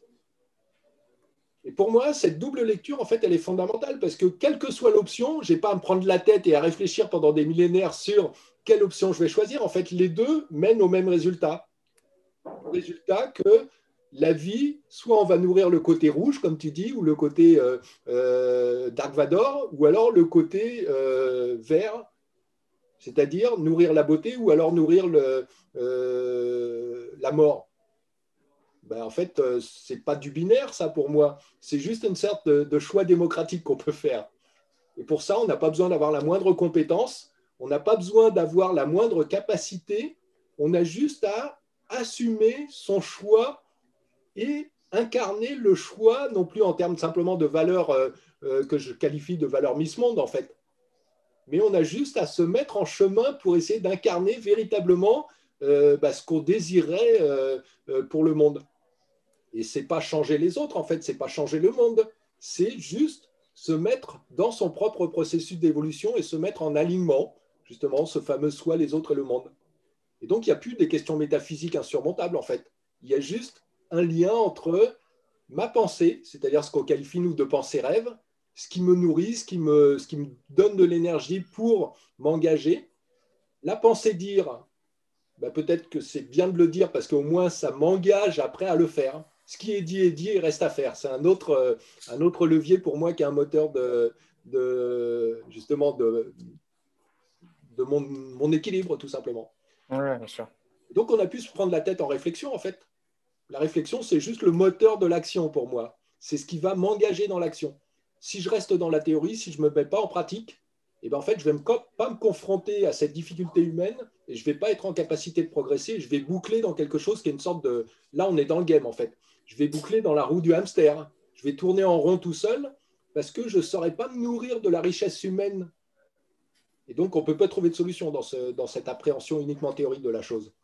Et pour moi, cette double lecture, en fait, elle est fondamentale parce que quelle que soit l'option, je n'ai pas à me prendre la tête et à réfléchir pendant des millénaires sur quelle option je vais choisir. En fait, les deux mènent au même résultat. Au résultat que la vie, soit on va nourrir le côté rouge, comme tu dis, ou le côté euh, euh, Dark Vador, ou alors le côté euh, vert, c'est-à-dire nourrir la beauté, ou alors nourrir le, euh, la mort. Ben, en fait, euh, c'est pas du binaire, ça, pour moi. C'est juste une sorte de, de choix démocratique qu'on peut faire. Et pour ça, on n'a pas besoin d'avoir la moindre compétence, on n'a pas besoin d'avoir la moindre capacité, on a juste à assumer son choix et incarner le choix, non plus en termes simplement de valeurs euh, euh, que je qualifie de valeurs Miss Monde, en fait. Mais on a juste à se mettre en chemin pour essayer d'incarner véritablement euh, bah, ce qu'on désirait euh, euh, pour le monde. Et ce n'est pas changer les autres, en fait, ce n'est pas changer le monde, c'est juste se mettre dans son propre processus d'évolution et se mettre en alignement, justement, ce fameux soi, les autres et le monde. Et donc, il n'y a plus des questions métaphysiques insurmontables, en fait. Il y a juste un lien entre ma pensée, c'est-à-dire ce qu'on qualifie, nous, de pensée-rêve, ce qui me nourrit, ce qui me, ce qui me donne de l'énergie pour m'engager. La pensée dire, ben peut-être que c'est bien de le dire parce qu'au moins, ça m'engage après à le faire. Ce qui est dit est dit et reste à faire. C'est un autre, euh, un autre levier pour moi qui est un moteur de, de justement de, de mon, mon équilibre, tout simplement. Oui, bien sûr. Donc, on a pu se prendre la tête en réflexion, en fait. La réflexion, c'est juste le moteur de l'action pour moi. C'est ce qui va m'engager dans l'action. Si je reste dans la théorie, si je ne me mets pas en pratique, eh ben en fait, je ne vais pas me confronter à cette difficulté humaine et je ne vais pas être en capacité de progresser. Je vais boucler dans quelque chose qui est une sorte de... Là, on est dans le game, en fait. Je vais boucler dans la roue du hamster. Je vais tourner en rond tout seul parce que je ne saurais pas me nourrir de la richesse humaine. Et donc, on ne peut pas trouver de solution dans, ce, dans cette appréhension uniquement théorique de la chose.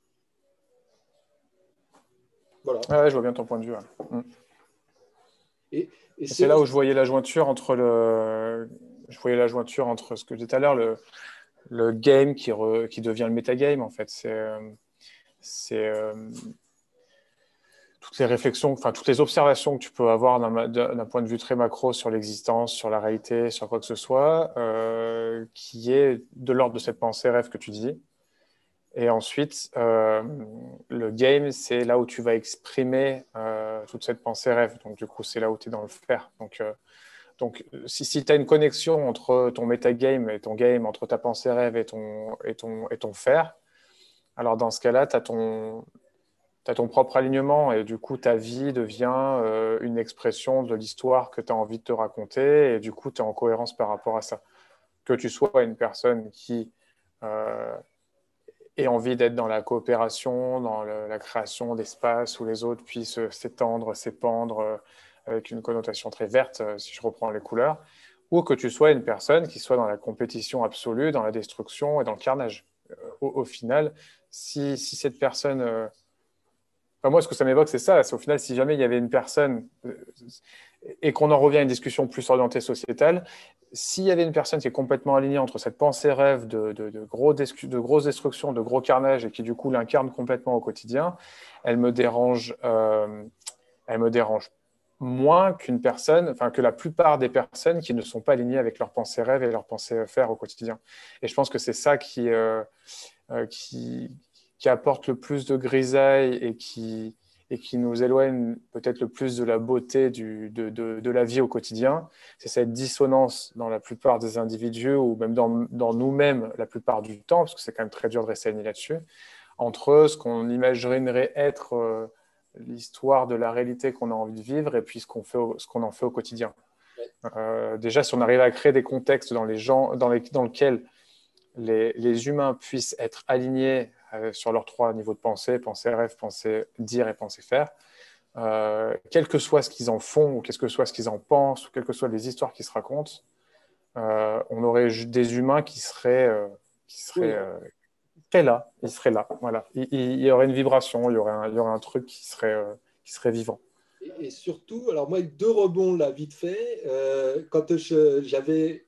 Voilà. Ouais, ouais, je vois bien ton point de vue. Ouais. Mm. Et, et c'est là où je voyais la jointure entre le, je voyais la jointure entre ce que je disais tout à l'heure, le, le game qui, re... qui devient le metagame en fait. C'est, c'est, euh... toutes les réflexions, enfin toutes les observations que tu peux avoir d'un, d'un point de vue très macro sur l'existence, sur la réalité, sur quoi que ce soit, euh, qui est de l'ordre de cette pensée rêve que tu dis. Et ensuite, euh, le game, c'est là où tu vas exprimer euh, toute cette pensée rêve. Donc du coup, c'est là où tu es dans le faire. Donc, euh, donc si, si tu as une connexion entre ton metagame et ton game, entre ta pensée rêve et ton, et ton, et ton faire, alors dans ce cas-là, tu as ton, t'as ton propre alignement et du coup, ta vie devient euh, une expression de l'histoire que tu as envie de te raconter et du coup, tu es en cohérence par rapport à ça. Que tu sois une personne qui euh, ait envie d'être dans la coopération, dans le, la création d'espaces où les autres puissent s'étendre, s'épandre euh, avec une connotation très verte, euh, si je reprends les couleurs, ou que tu sois une personne qui soit dans la compétition absolue, dans la destruction et dans le carnage. Euh, au, au final, si, si cette personne... Euh, Enfin, moi, ce que ça m'évoque, c'est ça. C'est au final, si jamais il y avait une personne, euh, et qu'on en revient à une discussion plus orientée sociétale, s'il y avait une personne qui est complètement alignée entre cette pensée rêve de, de, de, gros de grosses destructions, de gros carnage, et qui du coup l'incarne complètement au quotidien, elle me dérange, euh, elle me dérange moins qu'une personne, enfin que la plupart des personnes qui ne sont pas alignées avec leurs pensées rêve et leurs pensées faire au quotidien. Et je pense que c'est ça qui... Euh, euh, qui, qui apporte le plus de grisaille et qui, et qui nous éloigne peut-être le plus de la beauté du, de, de, de la vie au quotidien, c'est cette dissonance dans la plupart des individus ou même dans, dans nous-mêmes la plupart du temps, parce que c'est quand même très dur de rester aligné là-dessus, entre ce qu'on imaginerait être euh, l'histoire de la réalité qu'on a envie de vivre et puis ce qu'on, fait au, ce qu'on en fait au quotidien. Euh, déjà, si on arrive à créer des contextes dans, les gens, dans, les, dans lesquels les, les humains puissent être alignés euh, sur leurs trois niveaux de pensée, pensée rêve, pensée dire et pensée faire, euh, quel que soit ce qu'ils en font, ou quel que soit ce qu'ils en pensent, ou quelles que soient les histoires qui se racontent, euh, on aurait des humains qui seraient, euh, qui seraient, Oui. euh, qui seraient là, ils seraient là, voilà. Il, il, y aurait une vibration, il y aurait un, il y aurait un truc qui serait, euh, qui serait vivant. Et, et surtout, alors moi, deux rebonds là, vite fait. Euh, quand je, j'avais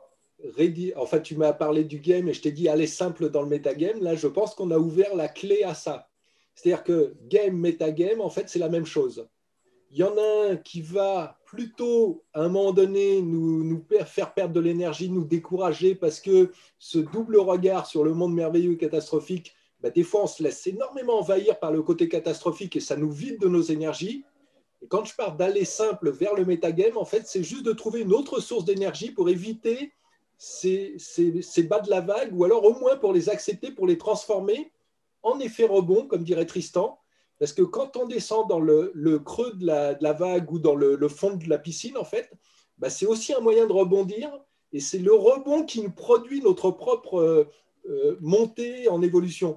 Ready, en fait, tu m'as parlé du game et je t'ai dit aller simple dans le metagame. Là, je pense qu'on a ouvert la clé à ça. C'est-à-dire que game, metagame, en fait, c'est la même chose. Il y en a un qui va plutôt, à un moment donné, nous, nous faire perdre de l'énergie, nous décourager parce que ce double regard sur le monde merveilleux et catastrophique, bah, des fois, on se laisse énormément envahir par le côté catastrophique et ça nous vide de nos énergies. Et quand je parle d'aller simple vers le metagame, en fait, c'est juste de trouver une autre source d'énergie pour éviter ces, ces, ces bas de la vague, ou alors au moins pour les accepter, pour les transformer en effet rebond, comme dirait Tristan. Parce que quand on descend dans le, le creux de la, de la vague ou dans le, le fond de la piscine, en fait, bah, c'est aussi un moyen de rebondir. Et c'est le rebond qui nous produit notre propre euh, montée en évolution.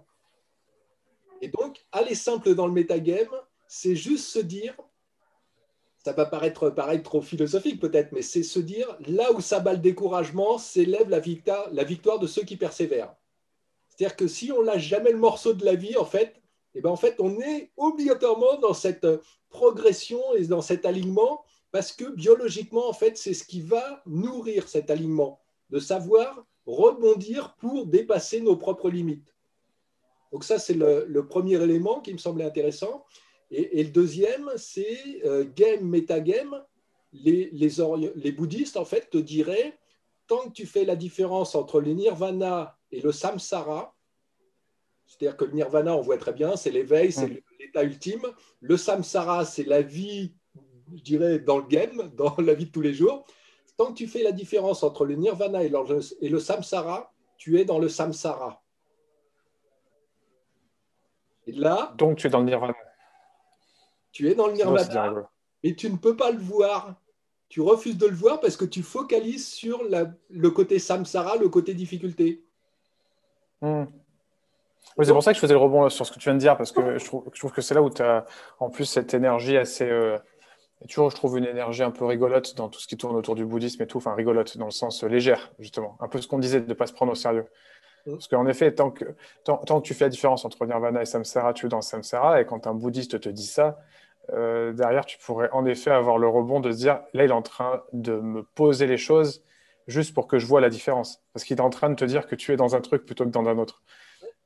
Et donc, aller simple dans le metagame, c'est juste se dire, ça va paraître pareil trop philosophique peut-être, mais c'est se dire, là où ça bat le découragement, s'élève la victoire, la victoire de ceux qui persévèrent. C'est-à-dire que si on lâche jamais le morceau de la vie, en fait, eh ben en fait, on est obligatoirement dans cette progression et dans cet alignement, parce que biologiquement, en fait, c'est ce qui va nourrir cet alignement, de savoir rebondir pour dépasser nos propres limites. Donc ça, c'est le, le premier élément qui me semblait intéressant. Et, et le deuxième, c'est euh, game, metagame. Les, les, les bouddhistes, en fait, te diraient, tant que tu fais la différence entre le nirvana et le samsara, c'est-à-dire que le nirvana, on voit très bien, c'est l'éveil, c'est Mm. l'état ultime. Le samsara, c'est la vie, je dirais, dans le game, dans la vie de tous les jours. Tant que tu fais la différence entre le nirvana et le, et le samsara, tu es dans le samsara. Et là, Donc, tu es dans le nirvana. tu es dans le Sinon, c'est nirvana, bien rigolo. mais tu ne peux pas le voir. Tu refuses de le voir parce que tu focalises sur la, le côté samsara, le côté difficulté. Mm. Et Oui, c'est donc, pour ça que je faisais le rebond sur ce que tu viens de dire, parce que je trouve, je trouve que c'est là où tu as en plus cette énergie assez. Euh, et toujours, je trouve une énergie un peu rigolote dans tout ce qui tourne autour du bouddhisme et tout, enfin rigolote dans le sens euh, légère, justement. Un peu ce qu'on disait de ne pas se prendre au sérieux. Parce qu'en effet, tant que, tant, tant que tu fais la différence entre nirvana et samsara, tu es dans le samsara, et quand un bouddhiste te dit ça, euh, derrière, tu pourrais en effet avoir le rebond de se dire, là, il est en train de me poser les choses juste pour que je vois la différence. Parce qu'il est en train de te dire que tu es dans un truc plutôt que dans un autre.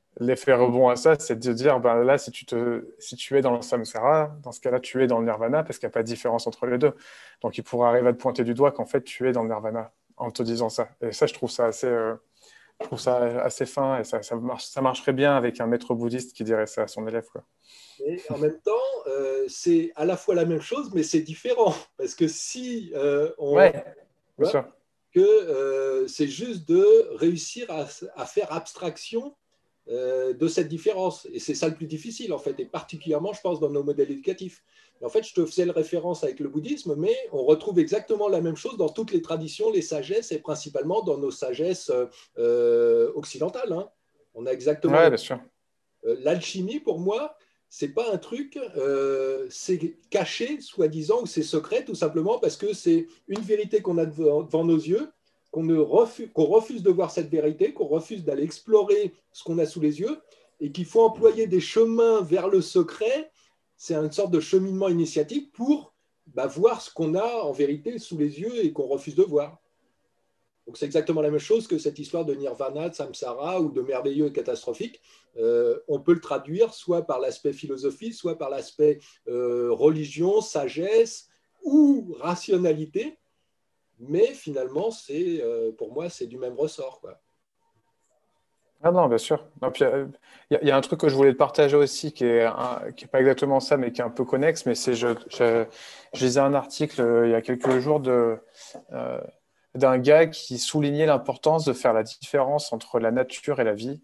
l'effet rebond à ça, c'est de dire, ben là, si tu, te, si tu es dans le samsara, dans ce cas-là, tu es dans le nirvana parce qu'il n'y a pas de différence entre les deux. Donc, il pourrait arriver à te pointer du doigt qu'en fait, tu es dans le nirvana en te disant ça. Et ça, je trouve ça assez, euh, je trouve ça assez fin et ça, ça, marche, ça marcherait bien avec un maître bouddhiste qui dirait ça à son élève, quoi. Et en même temps, euh, c'est à la fois la même chose, mais c'est différent. Parce que si euh, on, Ouais, tu bien vois, sûr. que euh, c'est juste de réussir à, à faire abstraction euh, de cette différence. Et c'est ça le plus difficile, en fait, et particulièrement, je pense, dans nos modèles éducatifs. Et en fait, je te faisais la référence avec le bouddhisme, mais on retrouve exactement la même chose dans toutes les traditions, les sagesses, et principalement dans nos sagesses euh, occidentales. Hein. On a exactement Ouais, les... bien sûr. euh, L'alchimie, pour moi, c'est pas un truc, euh, c'est caché, soi-disant, ou c'est secret, tout simplement parce que c'est une vérité qu'on a devant, devant nos yeux, qu'on refuse, qu'on refuse de voir cette vérité, qu'on refuse d'aller explorer ce qu'on a sous les yeux, et qu'il faut employer des chemins vers le secret. C'est une sorte de cheminement initiatique pour bah, voir ce qu'on a en vérité sous les yeux et qu'on refuse de voir. Donc c'est exactement la même chose que cette histoire de nirvana, de samsara ou de merveilleux et catastrophique. Euh, on peut le traduire soit par l'aspect philosophie, soit par l'aspect euh, religion, sagesse ou rationalité, mais finalement, c'est euh, pour moi, c'est du même ressort, quoi. Ah non, bien sûr. Non, puis, euh, il y, a il y a un truc que je voulais te partager aussi qui est, un- qui est pas exactement ça, mais qui est un peu connexe. Mais c'est je, je, je lisais un article euh, il y a quelques jours de, euh, d'un gars qui soulignait l'importance de faire la différence entre la nature et la vie,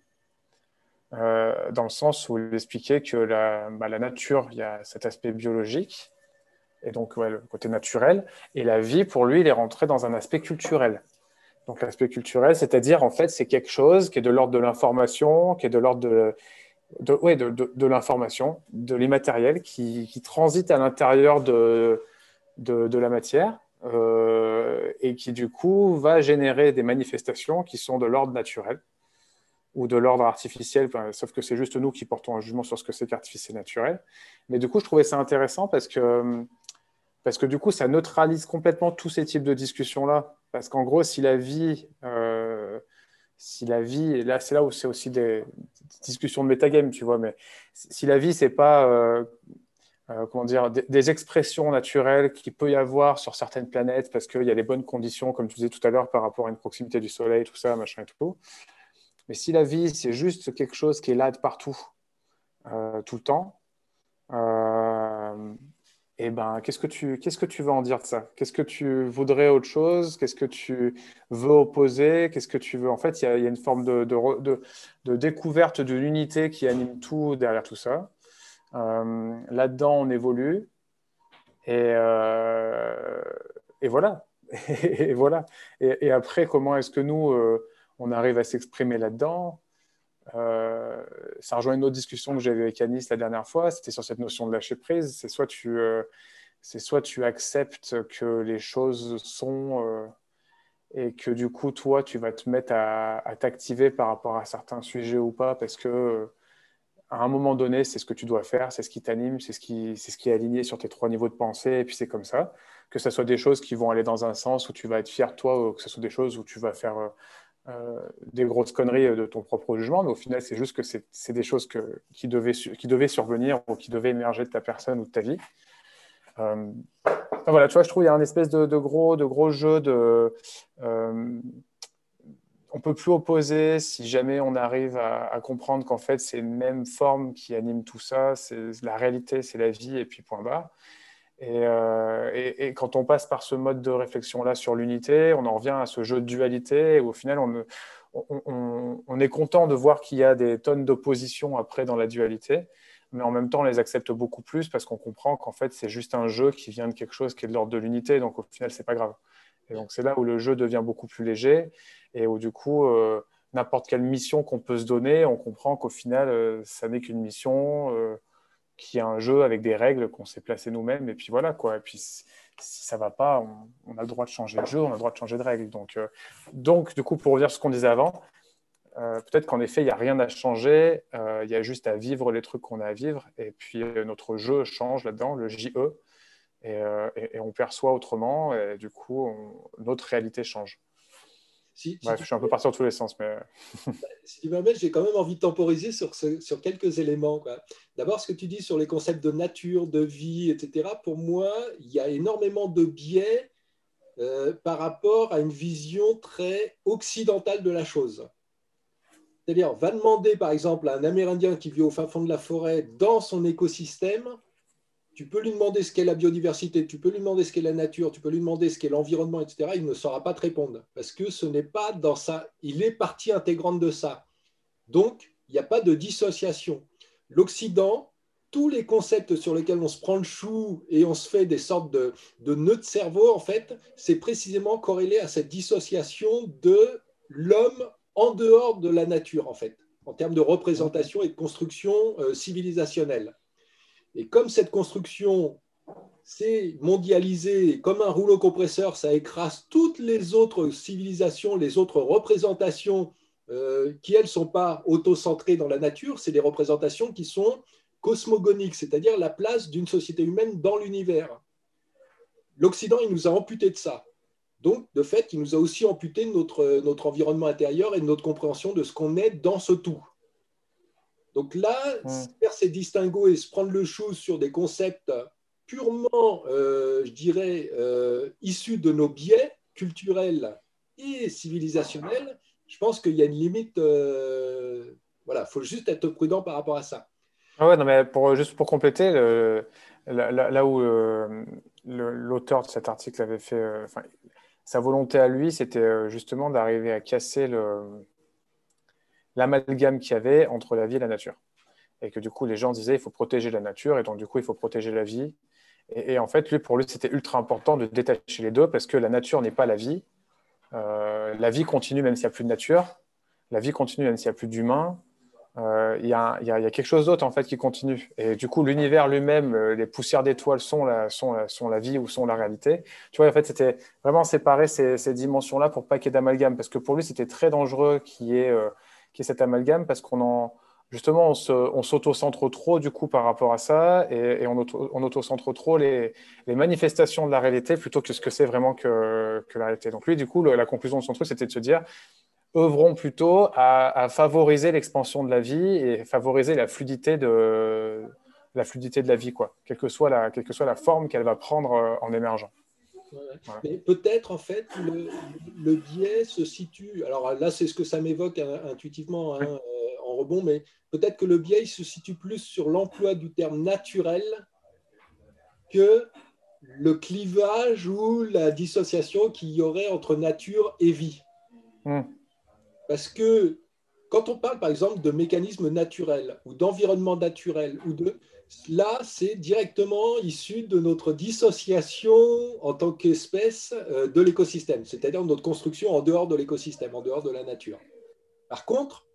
euh, dans le sens où il expliquait que la, bah, la nature, il y a cet aspect biologique, et donc ouais, le côté naturel, et la vie, pour lui, il est rentré dans un aspect culturel. Donc l'aspect culturel, c'est-à-dire en fait, c'est quelque chose qui est de l'ordre de l'information, qui est de l'ordre de, de, ouais, de, de, de l'information, de l'immatériel, qui, qui transite à l'intérieur de, de, de la matière euh, et qui du coup va générer des manifestations qui sont de l'ordre naturel ou de l'ordre artificiel, enfin, sauf que c'est juste nous qui portons un jugement sur ce que c'est qu'artificiel naturel. Mais du coup, je trouvais ça intéressant parce que parce que du coup, ça neutralise complètement tous ces types de discussions-là. Parce qu'en gros, si la vie, euh, si la vie, et là, c'est là où c'est aussi des, des discussions de métagame, tu vois, mais si la vie, c'est pas, euh, euh, comment dire, des, des expressions naturelles qu'il peut y avoir sur certaines planètes, parce qu'il y a les bonnes conditions, comme tu disais tout à l'heure, par rapport à une proximité du Soleil, tout ça, machin et tout. Mais si la vie, c'est juste quelque chose qui est là de partout, euh, tout le temps, euh, eh ben, qu'est-ce que tu, qu'est-ce que tu veux en dire de ça? Qu'est-ce que tu voudrais autre chose? Qu'est-ce que tu veux opposer? Qu'est-ce que tu veux? En fait, il y a, il y a une forme de, de, re- de- de découverte de l'unité qui anime tout derrière tout ça. Euh, là-dedans, on évolue et, euh, et voilà. Et, voilà. Et, et après, comment est-ce que nous, euh, on arrive à s'exprimer là-dedans? Euh, ça rejoint une autre discussion que j'avais avec Anis la dernière fois. C'était sur cette notion de lâcher prise. C'est soit tu, euh, c'est soit tu acceptes que les choses sont euh, et que du coup, toi, tu vas te mettre à, à t'activer par rapport à certains sujets ou pas, parce que euh, à un moment donné, c'est ce que tu dois faire, c'est ce qui t'anime, c'est ce qui, c'est ce qui est aligné sur tes trois niveaux de pensée, et puis c'est comme ça. Que ce soit des choses qui vont aller dans un sens où tu vas être fier de toi, ou que ce soit des choses où tu vas faire euh, euh, des grosses conneries de ton propre jugement, mais au final, c'est juste que c'est c'est des choses que, qui, devaient, qui devaient survenir ou qui devaient émerger de ta personne ou de ta vie. Euh, enfin, voilà, tu vois, je trouve qu'il y a un espèce de, de gros, de gros jeu de. Euh, on peut plus opposer si jamais on arrive à, à comprendre qu'en fait, c'est une même forme qui anime tout ça. C'est la réalité, c'est la vie, et puis point barre. Et, euh, et, et, quand on passe par ce mode de réflexion-là sur l'unité, on en revient à ce jeu de dualité où au final, on, on, on, on est content de voir qu'il y a des tonnes d'opposition après dans la dualité, mais en même temps, on les accepte beaucoup plus parce qu'on comprend qu'en fait, c'est juste un jeu qui vient de quelque chose qui est de l'ordre de l'unité, donc au final, c'est pas grave. Et donc, c'est là où le jeu devient beaucoup plus léger et où du coup, euh, n'importe quelle mission qu'on peut se donner, on comprend qu'au final, euh, ça n'est qu'une mission. Euh, qui est un jeu avec des règles qu'on s'est placées nous-mêmes, et puis voilà quoi. Et puis si ça va pas, on, on, a le droit de changer de jeu, on a le droit de changer de règles. Donc, euh, donc du coup, pour revenir sur ce qu'on disait avant, euh, peut-être qu'en effet, il n'y a rien à changer, euh, il y a juste à vivre les trucs qu'on a à vivre, et puis euh, notre jeu change là-dedans, le J E, et, euh, et, et on perçoit autrement, et du coup, on, notre réalité change. Si, si Bref, tu je suis un peu parti dans tous les sens, mais si tu me permets, j'ai quand même envie de temporiser sur, ce- sur quelques éléments, quoi. D'abord, ce que tu dis sur les concepts de nature, de vie, et cetera, pour moi, il y a énormément de biais euh, par rapport à une vision très occidentale de la chose. C'est-à-dire, va demander, par exemple, à un Amérindien qui vit au fin fond de la forêt, dans son écosystème, tu peux lui demander ce qu'est la biodiversité, tu peux lui demander ce qu'est la nature, tu peux lui demander ce qu'est l'environnement, et cetera. Il ne saura pas te répondre parce que ce n'est pas dans ça. Il est partie intégrante de ça. Donc, il n'y a pas de dissociation. L'Occident, tous les concepts sur lesquels on se prend le chou et on se fait des sortes de, de nœuds de cerveau, en fait, c'est précisément corrélé à cette dissociation de l'homme en dehors de la nature, en fait, en termes de représentation et de construction euh, civilisationnelle. Et comme cette construction s'est mondialisée comme un rouleau compresseur, ça écrase toutes les autres civilisations, les autres représentations euh, qui, elles, ne sont pas auto-centrées dans la nature, c'est des représentations qui sont cosmogoniques, c'est-à-dire la place d'une société humaine dans l'univers. L'Occident, il nous a amputé de ça. Donc, de fait, il nous a aussi amputé de notre, notre environnement intérieur et de notre compréhension de ce qu'on est dans ce tout. Donc là, mm. faire ces distinguos et se prendre le chou sur des concepts purement, euh, je dirais, euh, issus de nos biais culturels et civilisationnels, je pense qu'il y a une limite. Euh, voilà, il faut juste être prudent par rapport à ça. Ah ouais, non, mais pour, juste pour compléter, le, là, là- là où euh, le- l'auteur de cet article avait fait, euh, enfin, sa volonté à lui, c'était euh, justement d'arriver à casser le, l'amalgame qu'il y avait entre la vie et la nature. Et que du coup, les gens disaient il faut protéger la nature, et donc du coup, il faut protéger la vie. Et, et en fait, lui, pour lui, c'était ultra important de détacher les deux parce que la nature n'est pas la vie. Euh, la vie continue même s'il n'y a plus de nature. La vie continue même s'il n'y a plus d'humains. Euh, Il y, a, il y a- il y a quelque chose d'autre en fait qui continue. Et du coup, l'univers lui-même, euh, les poussières d'étoiles sont la, sont, la, sont la vie ou sont la réalité. Tu vois, en fait, c'était vraiment séparer ces, ces dimensions-là pour pas qu'il y ait d'amalgame. Parce que pour lui, c'était très dangereux qu'il y ait, euh, qu'il y ait cet amalgame parce qu'on en, justement, on se, on s'auto-centre trop du coup par rapport à ça et, et on, auto, on auto-centre trop les, les manifestations de la réalité plutôt que ce que c'est vraiment que, que la réalité. Donc lui, du coup, le- la conclusion de son truc, c'était de se dire œuvrons plutôt à, à favoriser l'expansion de la vie et favoriser la fluidité de, la fluidité de la vie, quoi, quelle que soit la, quelle que soit la forme qu'elle va prendre euh, en émergeant. Ouais. Voilà. Mais peut-être, en fait, le, le biais se situe. Alors là, c'est ce que ça m'évoque hein, intuitivement hein, Oui. euh, en rebond, mais peut-être que le biais il se situe plus sur l'emploi du terme naturel que le clivage ou la dissociation qu'il y aurait entre nature et vie. Mm. Parce que quand on parle, par exemple, de mécanismes naturels ou d'environnement naturel, ou de, là, c'est directement issu de notre dissociation en tant qu'espèce euh, de l'écosystème, c'est-à-dire notre construction en dehors de l'écosystème, en dehors de la nature. Par contre,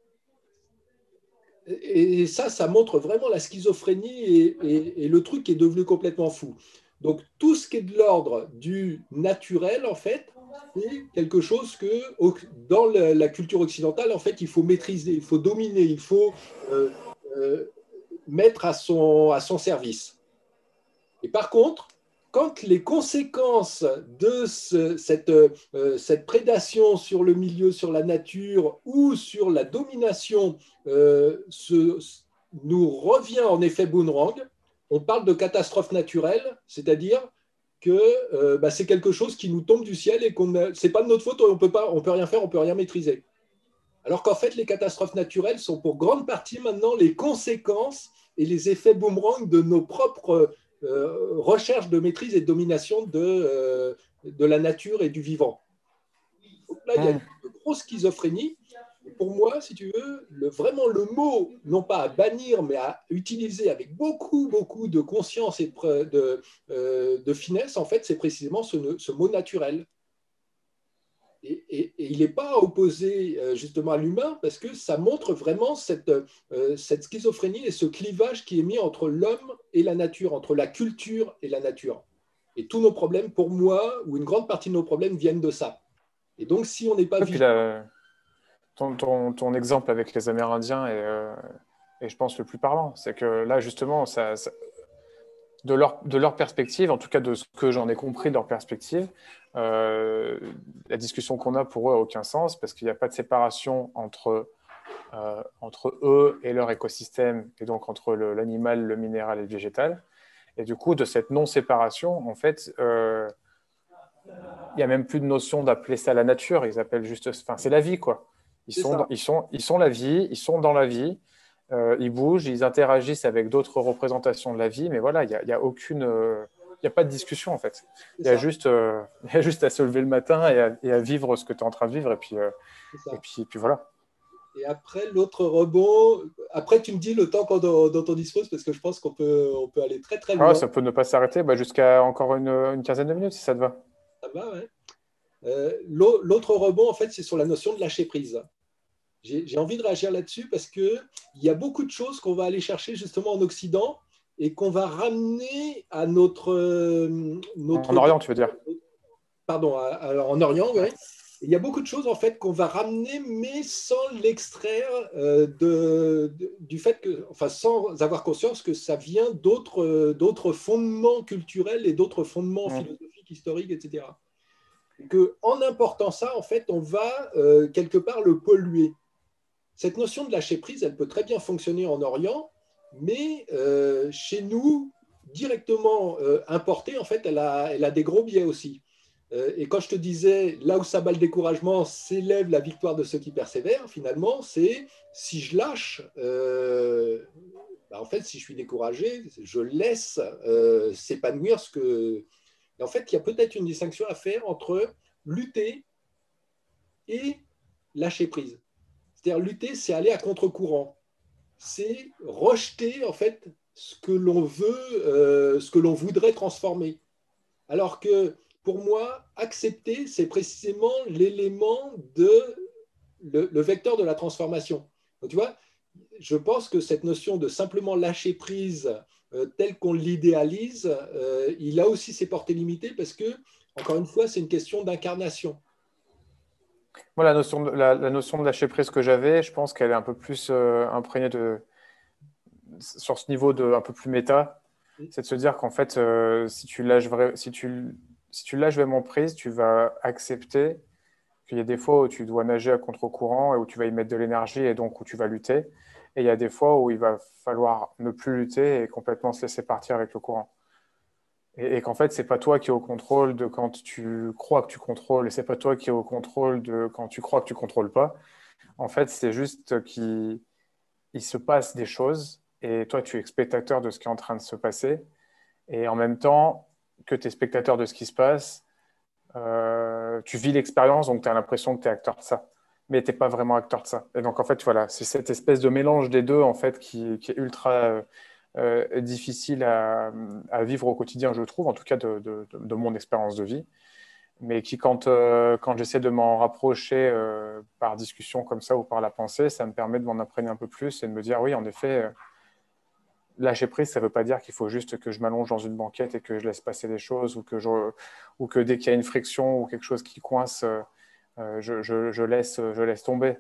et ça, ça montre vraiment la schizophrénie et, et, et le truc qui est devenu complètement fou. Donc, tout ce qui est de l'ordre du naturel, en fait, c'est quelque chose que, dans la culture occidentale, en fait, il faut maîtriser, il faut dominer, il faut euh, euh, mettre à son, à son service. Et par contre, quand les conséquences de ce, cette, euh, cette prédation sur le milieu, sur la nature ou sur la domination euh, se, nous revient en effet boomerang, on parle de catastrophe naturelle, c'est-à-dire que euh, bah, c'est quelque chose qui nous tombe du ciel et qu'on c'est pas de notre faute, on peut pas, on peut rien faire, on peut rien maîtriser. Alors qu'en fait, les catastrophes naturelles sont pour grande partie maintenant les conséquences et les effets boomerang de nos propres euh, recherches de maîtrise et de domination de, euh, de la nature et du vivant. Donc là, il y a une Mm. grosse schizophrénie. Et pour moi, si tu veux, le, vraiment le mot, non pas à bannir, mais à utiliser avec beaucoup, beaucoup de conscience et de, de, euh, de finesse, en fait, c'est précisément ce, ce mot naturel. Et, et, et, il n'est pas opposé euh, justement à l'humain parce que ça montre vraiment cette, euh, cette schizophrénie et ce clivage qui est mis entre l'homme et la nature, entre la culture et la nature. Et tous nos problèmes, pour moi, ou une grande partie de nos problèmes viennent de ça. Et donc, si on n'est pas Et puis vigilant, là, ton, ton, ton exemple avec les Amérindiens est, euh, est, je pense, le plus parlant. C'est que là, justement, ça, ça, de leur, de leur perspective, en tout cas de ce que j'en ai compris de leur perspective, euh, la discussion qu'on a pour eux n'a aucun sens parce qu'il n'y a pas de séparation entre, euh, entre eux et leur écosystème, et donc entre le, l'animal, le minéral et le végétal. Et du coup, de cette non-séparation, en fait, euh, il n'y a même plus de notion d'appeler ça la nature, ils appellent juste, enfin, c'est la vie, quoi. Ils C'est sont, dans, ça. ils sont, ils sont la vie, ils sont dans la vie, euh, ils bougent, ils interagissent avec d'autres représentations de la vie, mais voilà, il n'y a, y a aucune, euh, il n'y a pas de discussion, en fait. C'est Il y a ça. juste, euh, il y a juste à se lever le matin et à, et à vivre ce que tu es en train de vivre, et puis, euh, C'est et ça. puis, et puis voilà. Et après, l'autre rebond, après, tu me dis le temps qu'on- dont on dispose, parce que je pense qu'on peut, on peut aller très, très Ah, loin. ça peut ne pas s'arrêter bah, jusqu'à encore une, une quinzaine de minutes, si ça te va. Ça va, ouais. Euh, l'au- l'autre rebond, en fait, c'est sur la notion de lâcher prise. J'ai j'ai envie de réagir là-dessus parce qu'il y a beaucoup de choses qu'on va aller chercher justement en Occident et qu'on va ramener à notre, euh, En notre Orient, tu veux dire? pardon, à- alors en Orient, Ouais. oui. Il y a beaucoup de choses en fait qu'on va ramener, mais sans l'extraire euh, de, de- du fait que, enfin, sans avoir conscience que ça vient d'autres euh, d'autres fondements culturels et d'autres fondements Mm. philosophiques, historiques, et cetera. Et que, en important ça, en fait, on va euh, quelque part le polluer. Cette notion de lâcher prise, elle peut très bien fonctionner en Orient, mais euh, chez nous, directement euh, importée, en fait, elle a, elle a des gros biais aussi. Euh, et quand je te disais, là où ça bat le découragement, s'élève la victoire de ceux qui persévèrent, finalement, c'est si je lâche, euh, bah, en fait, si je suis découragé, je laisse euh, s'épanouir ce que. Et en fait, il y a peut-être une distinction à faire entre lutter et lâcher prise. C'est-à-dire lutter, c'est aller à contre-courant. C'est rejeter en fait ce que l'on veut, euh, ce que l'on voudrait transformer. Alors que pour moi, accepter, c'est précisément l'élément de le, le, vecteur de la transformation. Donc, tu vois, je pense que cette notion de simplement lâcher prise euh, telle qu'on l'idéalise, euh, il a aussi ses portées limitées parce que, encore une fois, c'est une question d'incarnation. Moi, la notion de, la, la notion de lâcher prise que j'avais, je pense qu'elle est un peu plus euh, imprégnée de, sur ce niveau de, un peu plus méta. C'est de se dire qu'en fait, euh, si tu lâches vrai, si tu, si tu lâches vraiment prise, tu vas accepter qu'il y a des fois où tu dois nager à contre-courant et où tu vas y mettre de l'énergie et donc où tu vas lutter. Et il y a des fois où il va falloir ne plus lutter et complètement se laisser partir avec le courant. Et, et qu'en fait, c'est pas toi qui es au contrôle de quand tu crois que tu contrôles, et c'est pas toi qui es au contrôle de quand tu crois que tu contrôles pas. En fait, c'est juste qu'il il se passe des choses et toi, tu es spectateur de ce qui est en train de se passer. Et en même temps que tu es spectateur de ce qui se passe, euh, tu vis l'expérience, donc tu as l'impression que tu es acteur de ça. Mais tu n'es pas vraiment acteur de ça. Et donc, en fait, voilà, c'est cette espèce de mélange des deux, en fait, qui, qui est ultra euh, euh, difficile à, à, vivre au quotidien, je trouve, en tout cas de, de, de mon expérience de vie. Mais qui, quand, euh, quand j'essaie de m'en rapprocher euh, par discussion comme ça ou par la pensée, ça me permet de m'en imprégner un peu plus et de me dire, oui, en effet, euh, lâcher prise, ça ne veut pas dire qu'il faut juste que je m'allonge dans une banquette et que je laisse passer les choses ou que, je, ou que dès qu'il y a une friction ou quelque chose qui coince, euh, je, je, je, laisse, je laisse tomber.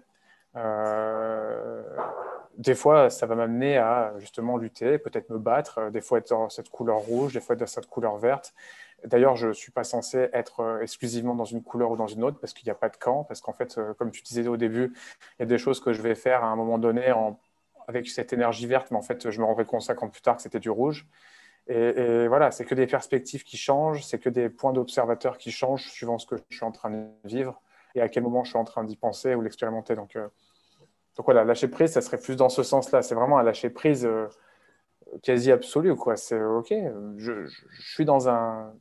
Euh, des fois, ça va m'amener à justement lutter, peut-être me battre, des fois être dans cette couleur rouge, des fois être dans cette couleur verte. D'ailleurs, je ne suis pas censé être exclusivement dans une couleur ou dans une autre parce qu'il n'y a pas de camp, parce qu'en fait, comme tu disais au début, il y a des choses que je vais faire à un moment donné en, avec cette énergie verte, mais en fait, je me rendrai compte cinq ans plus tard que c'était du rouge. Et, et voilà, c'est que des perspectives qui changent, c'est que des points d'observateur qui changent suivant ce que je suis en train de vivre et à quel moment je suis en train d'y penser ou l'expérimenter. Donc, euh, donc voilà, lâcher prise, ça serait plus dans ce sens-là. C'est vraiment un lâcher prise euh, quasi absolu, quoi. C'est OK, je, je, je suis dans un...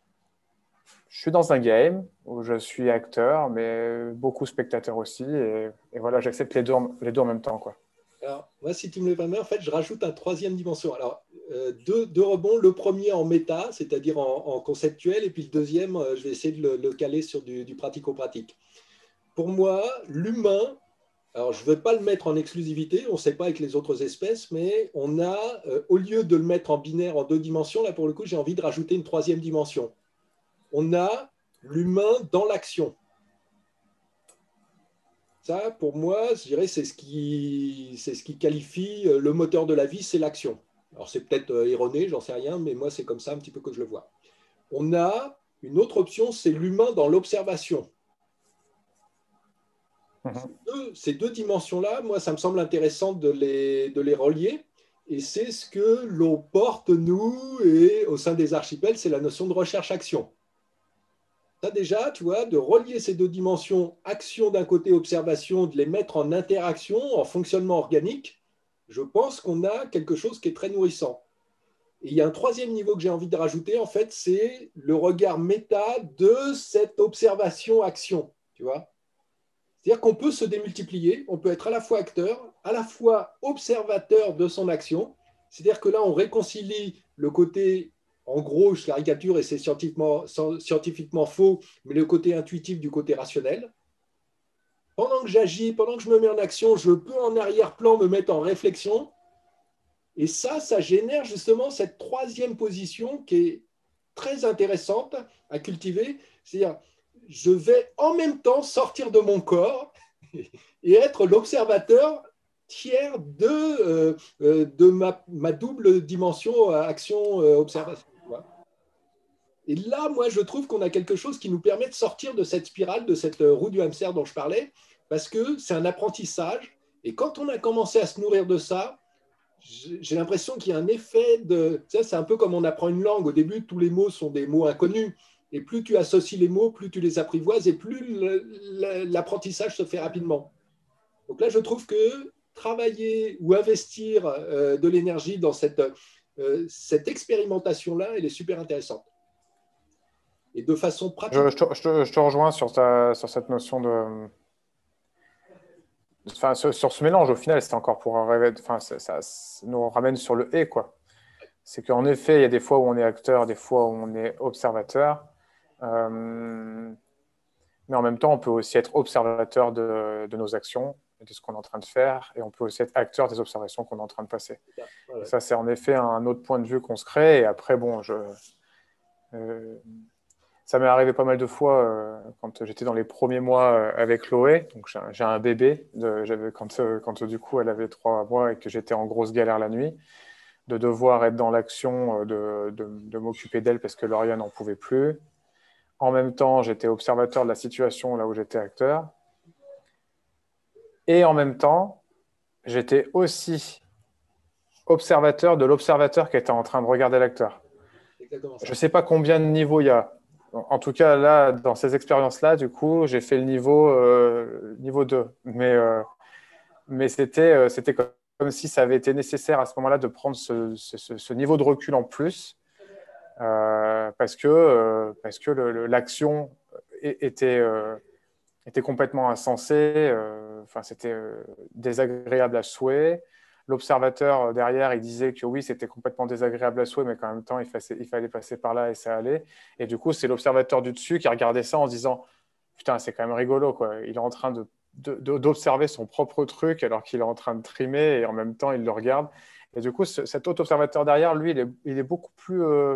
Je suis dans un game où je suis acteur, mais beaucoup spectateur aussi. Et, et voilà, j'accepte les deux, en, les deux en même temps, quoi. Alors, moi, si tu me le permets, en fait, je rajoute un troisième dimension. Alors, euh, deux, deux rebonds. Le premier en méta, c'est-à-dire en, en conceptuel, et puis le deuxième, euh, je vais essayer de le, le caler sur du, du pratico-pratique. Pour moi, l'humain, alors je ne veux pas le mettre en exclusivité, on ne sait pas avec les autres espèces, mais on a, euh, au lieu de le mettre en binaire en deux dimensions, là pour le coup, j'ai envie de rajouter une troisième dimension. On a l'humain dans l'action. Ça, pour moi, je dirais, c'est ce qui, c'est ce qui qualifie le moteur de la vie, c'est l'action. Alors, c'est peut-être euh, erroné, j'en sais rien, mais moi, c'est comme ça un petit peu que je le vois. On a une autre option, c'est l'humain dans l'observation. Mhm. Ces deux, ces deux dimensions-là, moi, ça me semble intéressant de les, de les relier. Et c'est ce que l'on porte, nous, et au sein des archipels, c'est la notion de recherche-action. Ça, déjà, tu vois, de relier ces deux dimensions, action d'un côté, observation, de les mettre en interaction, en fonctionnement organique, je pense qu'on a quelque chose qui est très nourrissant. Et il y a un troisième niveau que j'ai envie de rajouter, en fait, c'est le regard méta de cette observation-action, tu vois. C'est-à-dire qu'on peut se démultiplier, on peut être à la fois acteur, à la fois observateur de son action. C'est-à-dire que là, on réconcilie le côté, en gros, je caricature et c'est scientifiquement, scientifiquement faux, mais le côté intuitif du côté rationnel. Pendant que j'agis, pendant que je me mets en action, je peux en arrière-plan me mettre en réflexion. Et ça, ça génère justement cette troisième position qui est très intéressante à cultiver. C'est-à-dire, je vais en même temps sortir de mon corps et être l'observateur tiers de, euh, de ma, ma double dimension action-observation. Et là, moi, je trouve qu'on a quelque chose qui nous permet de sortir de cette spirale, de cette roue du hamster dont je parlais, parce que c'est un apprentissage. Et quand on a commencé à se nourrir de ça, j'ai l'impression qu'il y a un effet de... Ça, c'est un peu comme on apprend une langue. Au début, tous les mots sont des mots inconnus. Et plus tu associes les mots, plus tu les apprivoises et plus l'apprentissage se fait rapidement. Donc là, je trouve que travailler ou investir euh, de l'énergie dans cette, euh, cette expérimentation-là, elle est super intéressante. Et de façon pratique. Je, je, te, je, te, je te rejoins sur, ta, sur cette notion de... Enfin, sur, sur ce mélange, au final, c'est encore pour un rêve. Enfin, ça, ça, ça nous ramène sur le et, quoi. C'est qu'en effet, il y a des fois où on est acteur, des fois où on est observateur. Euh, mais en même temps, on peut aussi être observateur de, de nos actions, de ce qu'on est en train de faire, et on peut aussi être acteur des observations qu'on est en train de passer. Ouais, ouais. Ça, c'est en effet un autre point de vue qu'on se crée. Et après, bon, je... Euh, ça m'est arrivé pas mal de fois euh, quand j'étais dans les premiers mois euh, avec Chloé. Donc j'ai, j'ai un bébé. De, j'avais, quand, euh, quand euh, du coup elle avait trois mois et que j'étais en grosse galère la nuit, de devoir être dans l'action, euh, de, de, de m'occuper d'elle parce que Lauriane n'en pouvait plus. En même temps, j'étais observateur de la situation là où j'étais acteur. Et en même temps, j'étais aussi observateur de l'observateur qui était en train de regarder l'acteur. Je ne sais pas combien de niveaux il y a. En tout cas, là, dans ces expériences-là, du coup, j'ai fait le niveau, euh, niveau deux. Mais, euh, mais c'était, euh, c'était comme, comme si ça avait été nécessaire à ce moment-là de prendre ce, ce, ce niveau de recul en plus euh, parce que, euh, parce que le, le, l'action était, euh, était complètement insensée. Euh, enfin, c'était euh, désagréable à souhait. L'observateur derrière, il disait que oui, c'était complètement désagréable à souhait, mais qu'en même temps, il, fassait, il fallait passer par là et ça allait. Et du coup, c'est l'observateur du dessus qui regardait ça en se disant « Putain, c'est quand même rigolo, quoi. Il est en train de, de, de, d'observer son propre truc alors qu'il est en train de trimer et en même temps, il le regarde. » Et du coup, ce, cet autre observateur derrière, lui, il est, il est beaucoup plus... Euh,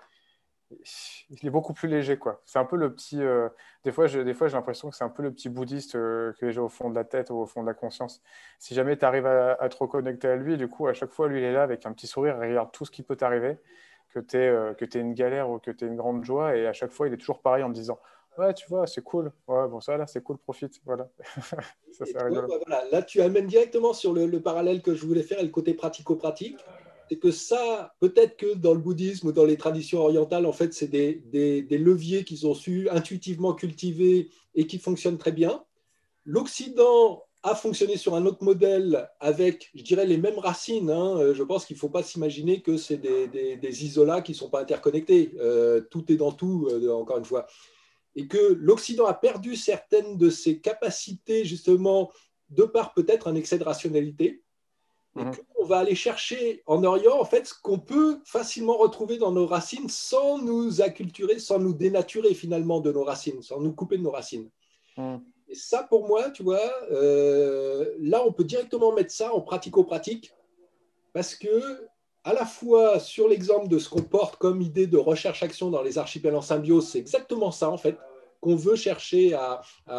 il est beaucoup plus léger, quoi. C'est un peu le petit... Euh, des fois, j'ai, des fois, j'ai l'impression que c'est un peu le petit bouddhiste euh, que j'ai au fond de la tête ou au fond de la conscience. Si jamais tu arrives à, à te reconnecter à lui, du coup, à chaque fois, lui, il est là avec un petit sourire et regarde tout ce qui peut t'arriver, que tu aies euh, que t'aies une galère ou que tu aies une grande joie, et à chaque fois, il est toujours pareil en me disant « Ouais, tu vois, c'est cool. Ouais, bon, ça, là, c'est cool, profite. » Voilà. Ça, c'est rigolo. Bah, voilà. Là, tu amènes directement sur le, le parallèle que je voulais faire et le côté pratico-pratique. C'est que ça, peut-être que dans le bouddhisme ou dans les traditions orientales, en fait, c'est des, des, des leviers qu'ils ont su intuitivement cultiver et qui fonctionnent très bien. L'Occident a fonctionné sur un autre modèle avec, je dirais, les mêmes racines. Hein. Je pense qu'il ne faut pas s'imaginer que c'est des, des, des isolats qui ne sont pas interconnectés. Euh, tout est dans tout, euh, encore une fois. Et que l'Occident a perdu certaines de ses capacités, justement, de par peut-être un excès de rationalité. Et mmh. qu'on va aller chercher en Orient, en fait, ce qu'on peut facilement retrouver dans nos racines sans nous acculturer, sans nous dénaturer finalement de nos racines, sans nous couper de nos racines. Mmh. Et ça, pour moi, tu vois, euh, là, on peut directement mettre ça en pratico-pratique parce que, à la fois sur l'exemple de ce qu'on porte comme idée de recherche-action dans les archipels en symbiose, c'est exactement ça, en fait, qu'on veut chercher à,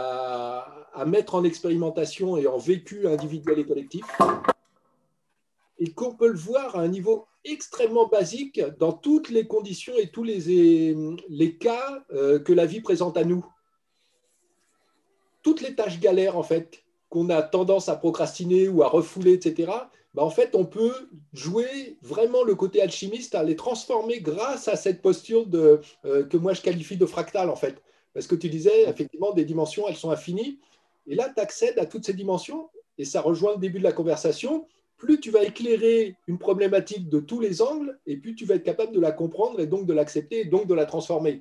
à, à mettre en expérimentation et en vécu individuel et collectif. Et qu'on peut le voir à un niveau extrêmement basique dans toutes les conditions et tous les, les cas euh, que la vie présente à nous. Toutes les tâches galères, en fait, qu'on a tendance à procrastiner ou à refouler, et cetera, ben, en fait, on peut jouer vraiment le côté alchimiste, à les transformer grâce à cette posture de, euh, que moi je qualifie de fractale, en fait. Parce que tu disais, effectivement, des dimensions, elles sont infinies. Et là, tu accèdes à toutes ces dimensions, et ça rejoint le début de la conversation. Plus tu vas éclairer une problématique de tous les angles, et plus tu vas être capable de la comprendre, et donc de l'accepter, et donc de la transformer.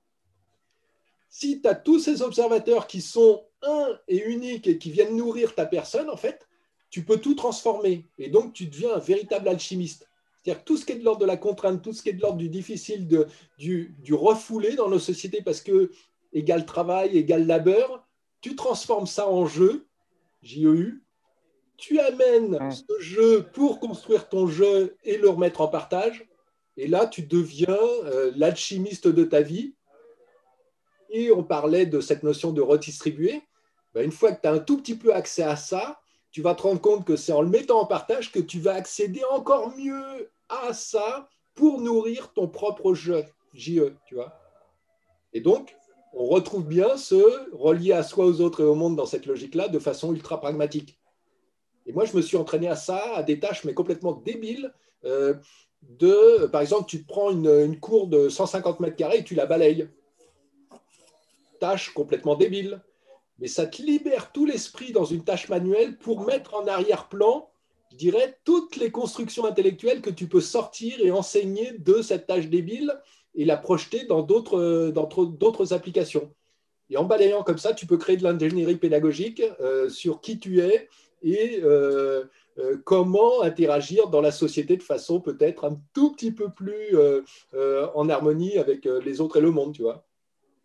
Si tu as tous ces observateurs qui sont un et uniques et qui viennent nourrir ta personne, en fait, tu peux tout transformer. Et donc, tu deviens un véritable alchimiste. C'est-à-dire tout ce qui est de l'ordre de la contrainte, tout ce qui est de l'ordre du difficile, de, du, du refoulé dans nos sociétés, parce que égal travail, égal labeur, tu transformes ça en jeu, J E U, tu amènes Mmh. ce jeu pour construire ton jeu et le remettre en partage, et là, tu deviens euh, l'alchimiste de ta vie. Et on parlait de cette notion de redistribuer. Ben, une fois que tu as un tout petit peu accès à ça, tu vas te rendre compte que c'est en le mettant en partage que tu vas accéder encore mieux à ça pour nourrir ton propre jeu, J E, tu vois. Et donc, on retrouve bien ce relier à soi, aux autres et au monde dans cette logique-là de façon ultra pragmatique. Et moi, je me suis entraîné à ça, à des tâches, mais complètement débiles. Euh, de, par exemple, tu te prends une, une cour de cent cinquante mètres carrés et tu la balayes. Tâche complètement débile. Mais ça te libère tout l'esprit dans une tâche manuelle pour mettre en arrière-plan, je dirais, toutes les constructions intellectuelles que tu peux sortir et enseigner de cette tâche débile et la projeter dans d'autres, dans d'autres applications. Et en balayant comme ça, tu peux créer de l'ingénierie pédagogique euh, sur qui tu es et euh, euh, comment interagir dans la société de façon peut-être un tout petit peu plus euh, euh, en harmonie avec euh, les autres et le monde, tu vois.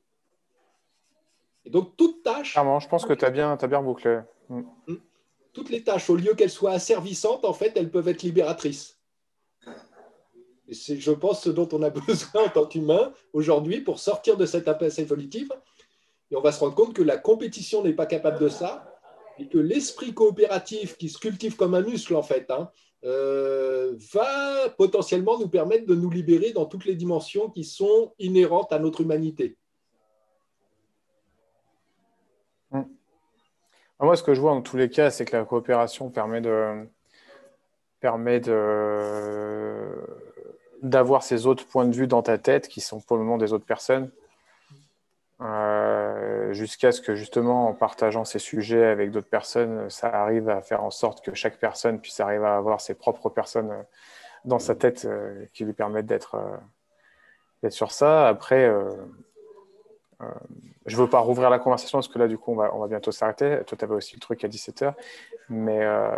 Et donc, toute tâche, Clairement, je pense que tu as bien, t'as bien bouclé. Mmh. toutes les tâches, au lieu qu'elles soient asservissantes, en fait, elles peuvent être libératrices. Et c'est, je pense, ce dont on a besoin en tant qu'humain aujourd'hui pour sortir de cette impasse évolutive. Et on va se rendre compte que la compétition n'est pas capable de ça et que l'esprit coopératif qui se cultive comme un muscle, en fait, hein, euh, va potentiellement nous permettre de nous libérer dans toutes les dimensions qui sont inhérentes à notre humanité. Mmh. Moi, ce que je vois dans tous les cas, c'est que la coopération permet de, permet de, d'avoir ces autres points de vue dans ta tête qui sont pour le moment des autres personnes, euh, jusqu'à ce que justement en partageant ces sujets avec d'autres personnes, ça arrive à faire en sorte que chaque personne puisse arriver à avoir ses propres personnes dans sa tête euh, qui lui permettent d'être, euh, d'être sur ça. Après, euh, euh, je ne veux pas rouvrir la conversation parce que là, du coup, on va, on va bientôt s'arrêter. Toi, tu avais aussi le truc à dix-sept heures. Mais, euh,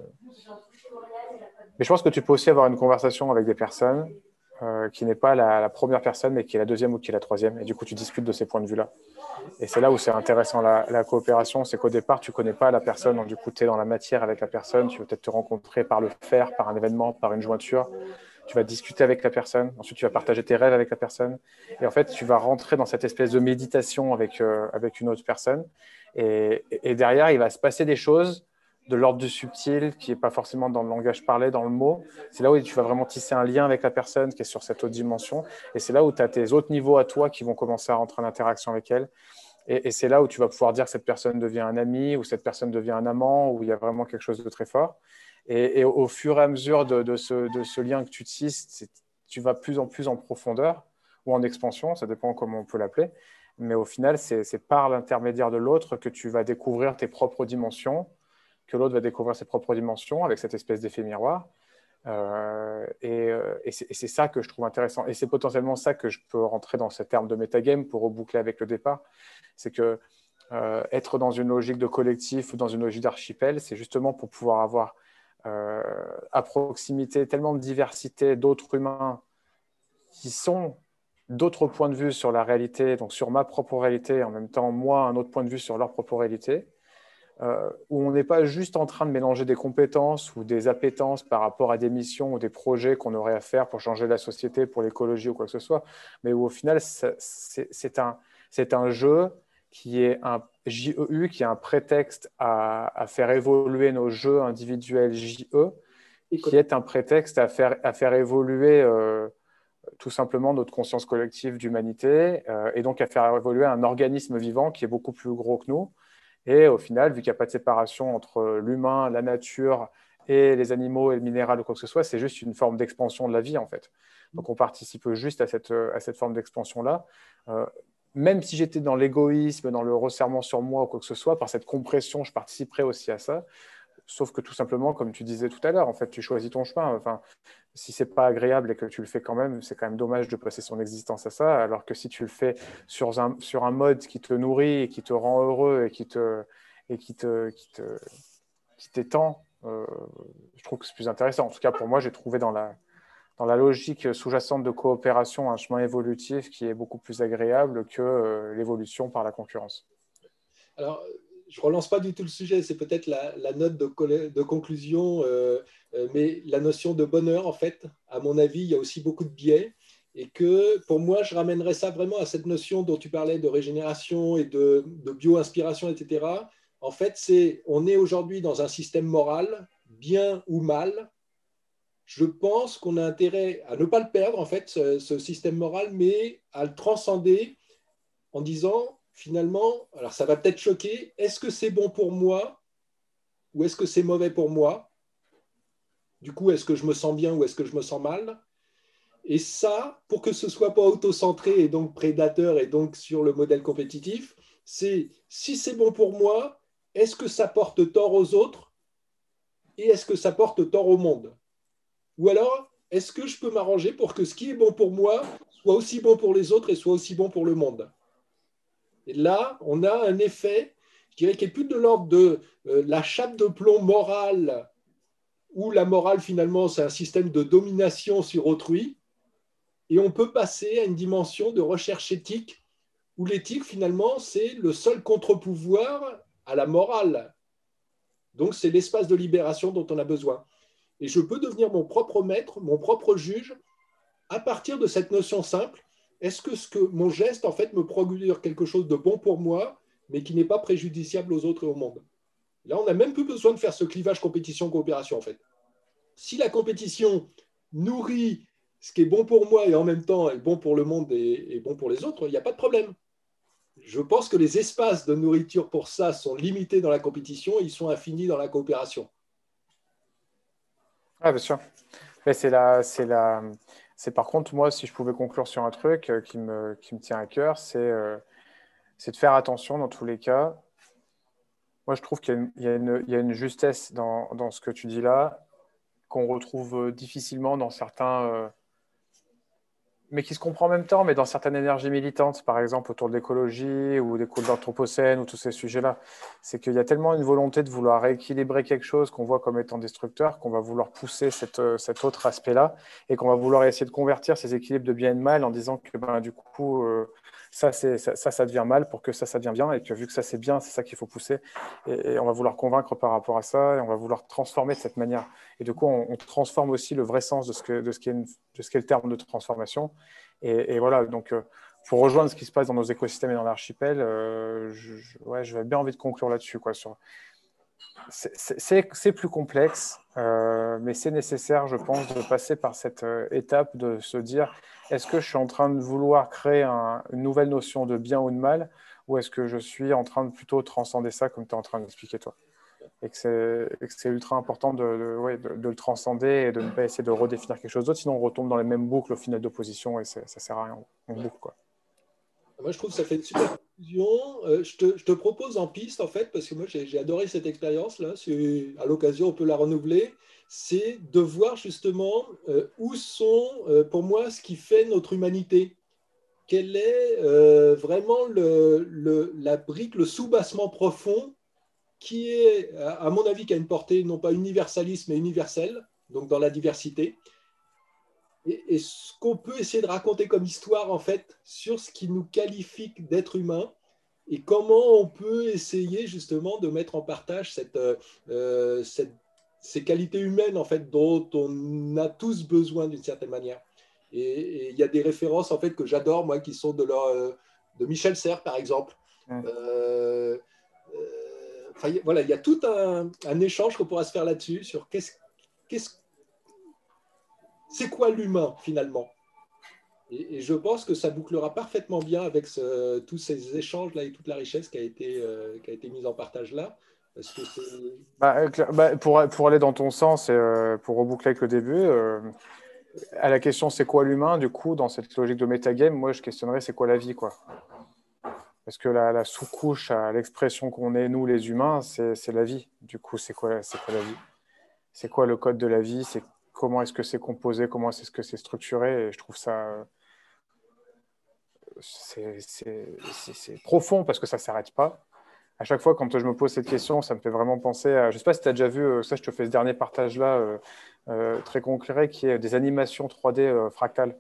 mais je pense que tu peux aussi avoir une conversation avec des personnes euh, qui n'est pas la, la première personne, mais qui est la deuxième ou qui est la troisième. Et du coup, tu discutes de ces points de vue-là. Et c'est là où c'est intéressant, la, la coopération, c'est qu'au départ, tu ne connais pas la personne, donc du coup, tu es dans la matière avec la personne, tu vas peut-être te rencontrer par le faire, par un événement, par une jointure, tu vas discuter avec la personne, ensuite tu vas partager tes rêves avec la personne, et en fait, tu vas rentrer dans cette espèce de méditation avec, euh, avec une autre personne, et, et derrière, il va se passer des choses de l'ordre du subtil, qui n'est pas forcément dans le langage parlé, dans le mot. C'est là où tu vas vraiment tisser un lien avec la personne qui est sur cette autre dimension, et c'est là où tu as tes autres niveaux à toi qui vont commencer à rentrer en interaction avec elle. Et, et c'est là où tu vas pouvoir dire que cette personne devient un ami ou cette personne devient un amant, où il y a vraiment quelque chose de très fort. Et, et au fur et à mesure de, de, ce, de ce lien que tu tisses, tu vas plus en plus en profondeur ou en expansion, ça dépend comment on peut l'appeler. Mais au final, c'est, c'est par l'intermédiaire de l'autre que tu vas découvrir tes propres dimensions, que l'autre va découvrir ses propres dimensions avec cette espèce d'effet miroir. Euh, et, et, c'est, et c'est ça que je trouve intéressant. Et c'est potentiellement ça que je peux rentrer dans ce terme de metagame pour reboucler avec le départ. C'est que euh, être dans une logique de collectif ou dans une logique d'archipel, c'est justement pour pouvoir avoir euh, à proximité tellement de diversité d'autres humains qui sont d'autres points de vue sur la réalité, donc sur ma propre réalité, et en même temps, moi, un autre point de vue sur leur propre réalité, euh, où on n'est pas juste en train de mélanger des compétences ou des appétences par rapport à des missions ou des projets qu'on aurait à faire pour changer la société, pour l'écologie ou quoi que ce soit, mais où au final, c'est, c'est, un, c'est un jeu qui est un J E U, qui est un prétexte à, à faire évoluer nos jeux individuels J E, qui est un prétexte à faire, à faire évoluer euh, tout simplement notre conscience collective d'humanité euh, et donc à faire évoluer un organisme vivant qui est beaucoup plus gros que nous. Et au final, vu qu'il n'y a pas de séparation entre l'humain, la nature et les animaux et le minéral ou quoi que ce soit, c'est juste une forme d'expansion de la vie en fait. Donc on participe juste à cette, à cette forme d'expansion-là. Euh, même si j'étais dans l'égoïsme, dans le resserrement sur moi ou quoi que ce soit, par cette compression, je participerais aussi à ça. Sauf que tout simplement, comme tu disais tout à l'heure, en fait, tu choisis ton chemin. Enfin, si c'est pas agréable et que tu le fais quand même, c'est quand même dommage de passer son existence à ça. Alors que si tu le fais sur un, sur un mode qui te nourrit et qui te rend heureux et qui te et qui te qui te qui t'étend, euh, je trouve que c'est plus intéressant. En tout cas, pour moi, j'ai trouvé dans la dans la logique sous-jacente de coopération un chemin évolutif qui est beaucoup plus agréable que euh, l'évolution par la concurrence. Alors, je ne relance pas du tout le sujet, c'est peut-être la, la note de, de conclusion, euh, euh, mais la notion de bonheur, en fait, à mon avis, il y a aussi beaucoup de biais. Et que pour moi, je ramènerais ça vraiment à cette notion dont tu parlais de régénération et de, de bio-inspiration, et cetera. En fait, c'est, on est aujourd'hui dans un système moral, bien ou mal. Je pense qu'on a intérêt à ne pas le perdre, en fait, ce, ce système moral, mais à le transcender en disant, finalement, alors ça va peut-être choquer, est-ce que c'est bon pour moi ou est-ce que c'est mauvais pour moi? Du coup, est-ce que je me sens bien ou est-ce que je me sens mal? Et ça, pour que ce ne soit pas auto-centré et donc prédateur et donc sur le modèle compétitif, c'est si c'est bon pour moi, est-ce que ça porte tort aux autres et est-ce que ça porte tort au monde? Ou alors, est-ce que je peux m'arranger pour que ce qui est bon pour moi soit aussi bon pour les autres et soit aussi bon pour le monde? Et là, on a un effet, je dirais, qui est plus de l'ordre de euh, la chape de plomb morale, où la morale, finalement, c'est un système de domination sur autrui, et on peut passer à une dimension de recherche éthique, où l'éthique, finalement, c'est le seul contre-pouvoir à la morale. Donc, c'est l'espace de libération dont on a besoin. Et je peux devenir mon propre maître, mon propre juge, à partir de cette notion simple. Est-ce que, ce que mon geste, en fait, me procure quelque chose de bon pour moi, mais qui n'est pas préjudiciable aux autres et au monde? Là, on n'a même plus besoin de faire ce clivage compétition-coopération, en fait. Si la compétition nourrit ce qui est bon pour moi et en même temps est bon pour le monde et, et bon pour les autres, il n'y a pas de problème. Je pense que les espaces de nourriture pour ça sont limités dans la compétition et ils sont infinis dans la coopération. Ah, bien sûr. Mais c'est la, c'est la, c'est par contre, moi, si je pouvais conclure sur un truc euh, qui me, qui me tient à cœur, c'est euh, c'est de faire attention dans tous les cas. Moi, je trouve qu'il y a une, il y a une, il y a une justesse dans, dans ce que tu dis là, qu'on retrouve euh, difficilement dans certains, euh, mais qui se comprend en même temps, mais dans certaines énergies militantes, par exemple autour de l'écologie ou des cours d'anthropocène ou tous ces sujets-là. C'est qu'il y a tellement une volonté de vouloir rééquilibrer quelque chose qu'on voit comme étant destructeur, qu'on va vouloir pousser cette, euh, cet autre aspect-là et qu'on va vouloir essayer de convertir ces équilibres de bien et de mal en disant que ben, du coup, euh, ça, c'est, ça, ça, ça devient mal pour que ça, ça devient bien et que vu que ça, c'est bien, c'est ça qu'il faut pousser. Et, et on va vouloir convaincre par rapport à ça et on va vouloir transformer de cette manière. Et du coup, on, on transforme aussi le vrai sens de ce, que, de, ce qui est une, de ce qu'est le terme de transformation. Et, et voilà, donc euh, pour rejoindre ce qui se passe dans nos écosystèmes et dans l'archipel, euh, je, je, ouais, j'avais bien envie de conclure là-dessus, quoi. Sur... C'est, c'est, c'est plus complexe, euh, mais c'est nécessaire, je pense, de passer par cette euh, étape de se dire, est-ce que je suis en train de vouloir créer un, une nouvelle notion de bien ou de mal, ou est-ce que je suis en train de plutôt transcender ça, comme tu es en train d'expliquer toi? Et que c'est, et que c'est ultra important de, de, ouais, de, de le transcender et de ne pas essayer de redéfinir quelque chose d'autre, sinon on retombe dans les mêmes boucles au final d'opposition et ça ne sert à rien, on boucle, quoi. Moi, je trouve que ça fait une super conclusion. Euh, je, te, je, te, propose en piste, en fait, parce que moi, j'ai, j'ai adoré cette expérience-là. C'est, à l'occasion, on peut la renouveler. C'est de voir justement euh, où sont, euh, pour moi, ce qui fait notre humanité. Quelle est euh, vraiment le, le, la brique, le soubassement profond qui est, à mon avis, qui a une portée non pas universaliste, mais universelle, donc dans la diversité. Et, et ce qu'on peut essayer de raconter comme histoire, en fait, sur ce qui nous qualifie d'être humain et comment on peut essayer justement de mettre en partage cette, euh, cette, ces qualités humaines, en fait, dont on a tous besoin d'une certaine manière. Et il y a des références, en fait, que j'adore, moi, qui sont de, leur, de Michel Serres, par exemple. Mmh. Euh, euh, enfin, voilà, il y a tout un, un échange qu'on pourra se faire là-dessus, sur qu'est-ce, qu'est-ce c'est quoi l'humain finalement? Et, et je pense que ça bouclera parfaitement bien avec ce, tous ces échanges-là et toute la richesse qui a été, euh, qui a été mise en partage là. Parce que c'est... Bah, euh, cla- bah, pour, pour aller dans ton sens et euh, pour reboucler avec le début, euh, à la question c'est quoi l'humain, du coup, dans cette logique de metagame, moi je questionnerais c'est quoi la vie, quoi. Parce que la, la sous-couche à l'expression qu'on est, nous les humains, c'est c'est la vie. Du coup, c'est quoi, c'est quoi la vie? C'est quoi le code de la vie? C'est comment est-ce que c'est composé? Comment est-ce que c'est structuré? Et je trouve ça euh, c'est c'est- c'est- c'est profond parce que ça ne s'arrête pas. À chaque fois, quand je me pose cette question, ça me fait vraiment penser à. Je ne sais pas si tu as déjà vu, euh, ça, je te fais ce dernier partage-là, euh, euh, très concret, qui est des animations trois D euh, fractales.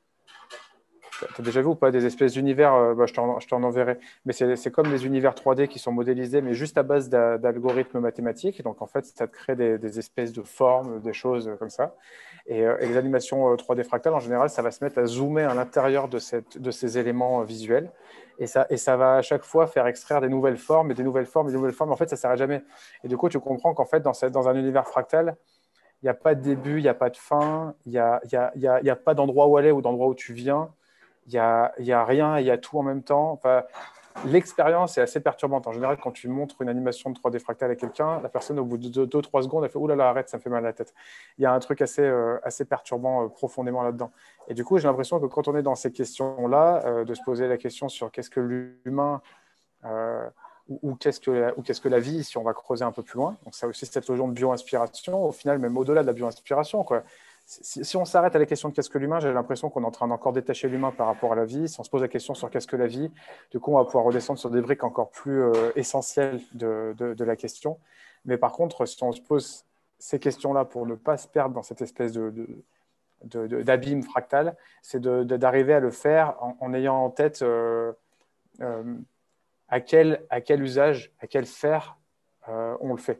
Tu as déjà vu ou pas des espèces d'univers, euh, bah, je t'en je t'en enverrai, mais c'est c'est comme des univers trois D qui sont modélisés, mais juste à base d'a- d'algorithmes mathématiques. Donc, en fait, ça te crée des, des espèces de formes, des choses comme ça. Et, euh, et les animations euh, trois D fractales, en général, ça va se mettre à zoomer à l'intérieur de, cette, de ces éléments euh, visuels. Et ça, et ça va à chaque fois faire extraire des nouvelles formes, et des nouvelles formes, et des nouvelles formes. En fait, ça ne s'arrête jamais. Et du coup, tu comprends qu'en fait, dans, cette, dans un univers fractal, il n'y a pas de début, il n'y a pas de fin, il n'y a, y a, y a, y a pas d'endroit où aller ou d'endroit où tu viens. Il n'y a, y a rien, il y a tout en même temps. Enfin, l'expérience est assez perturbante. En général, quand tu montres une animation de trois D fractale à quelqu'un, la personne, au bout de deux trois secondes, elle fait « Ouh là là, arrête, ça me fait mal à la tête ». Il y a un truc assez, euh, assez perturbant euh, profondément là-dedans. Et du coup, j'ai l'impression que quand on est dans ces questions-là, euh, de se poser la question sur qu'est-ce que l'humain euh, ou, ou qu'est-ce que, la- ou qu'est-ce que la vie, si on va creuser un peu plus loin. Donc, ça aussi cette notion de bio-inspiration, au final, même au-delà de la bio-inspiration, quoi. Si, si on s'arrête à la question de qu'est-ce que l'humain, j'ai l'impression qu'on est en train d'encore détacher l'humain par rapport à la vie. Si on se pose la question sur qu'est-ce que la vie, du coup, on va pouvoir redescendre sur des briques encore plus euh, essentielles de, de, de la question. Mais par contre, si on se pose ces questions-là pour ne pas se perdre dans cette espèce de, de, de, de, d'abîme fractal, c'est de, de, d'arriver à le faire en, en ayant en tête euh, euh, à, quel, à quel usage, à quel faire euh, on le fait.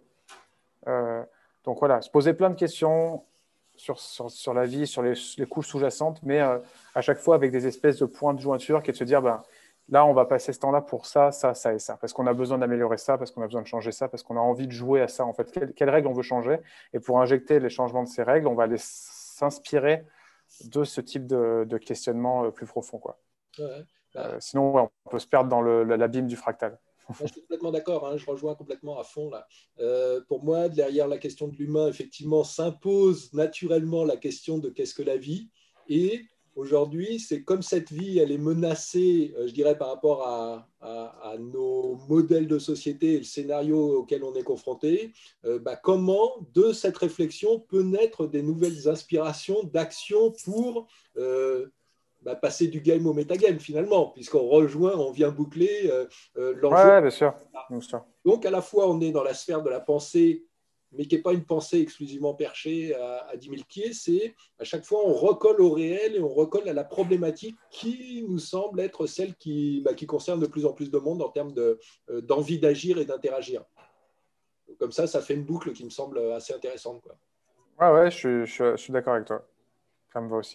Euh, donc voilà, se poser plein de questions sur, sur, sur la vie, sur les, les couches sous-jacentes, mais euh, à chaque fois avec des espèces de points de jointure qui est de se dire, ben, là, on va passer ce temps-là pour ça, ça, ça et ça, parce qu'on a besoin d'améliorer ça, parce qu'on a besoin de changer ça, parce qu'on a envie de jouer à ça. En fait, quelles quelle règles on veut changer? Et pour injecter les changements de ces règles, on va aller s'inspirer de ce type de, de questionnement plus profond, quoi. Ouais, Euh, bah, sinon, ouais, on peut se perdre dans l'abîme du fractal. moi, je suis complètement d'accord, hein, je rejoins complètement à fond là. Euh, pour moi, derrière la question de l'humain, effectivement, s'impose naturellement la question de qu'est-ce que la vie. Et aujourd'hui, c'est comme cette vie, elle est menacée, euh, je dirais, par rapport à, à, à, nos modèles de société et le scénario auquel on est confronté, euh, bah, comment de cette réflexion peut naître des nouvelles inspirations d'action pour... Euh, bah, passer du game au metagame finalement, puisqu'on rejoint, on vient boucler euh, euh, l'enjeu. Ouais, bien sûr. Bien sûr. Donc à la fois on est dans la sphère de la pensée, mais qui n'est pas une pensée exclusivement perchée à, à dix mille pieds, c'est à chaque fois on recolle au réel et on recolle à la problématique qui nous semble être celle qui, bah, qui concerne de plus en plus de monde en termes de, euh, d'envie d'agir et d'interagir. Donc, comme ça, ça fait une boucle qui me semble assez intéressante, quoi. Ouais, ouais, je suis, je suis, je suis d'accord avec toi. Ça me va aussi.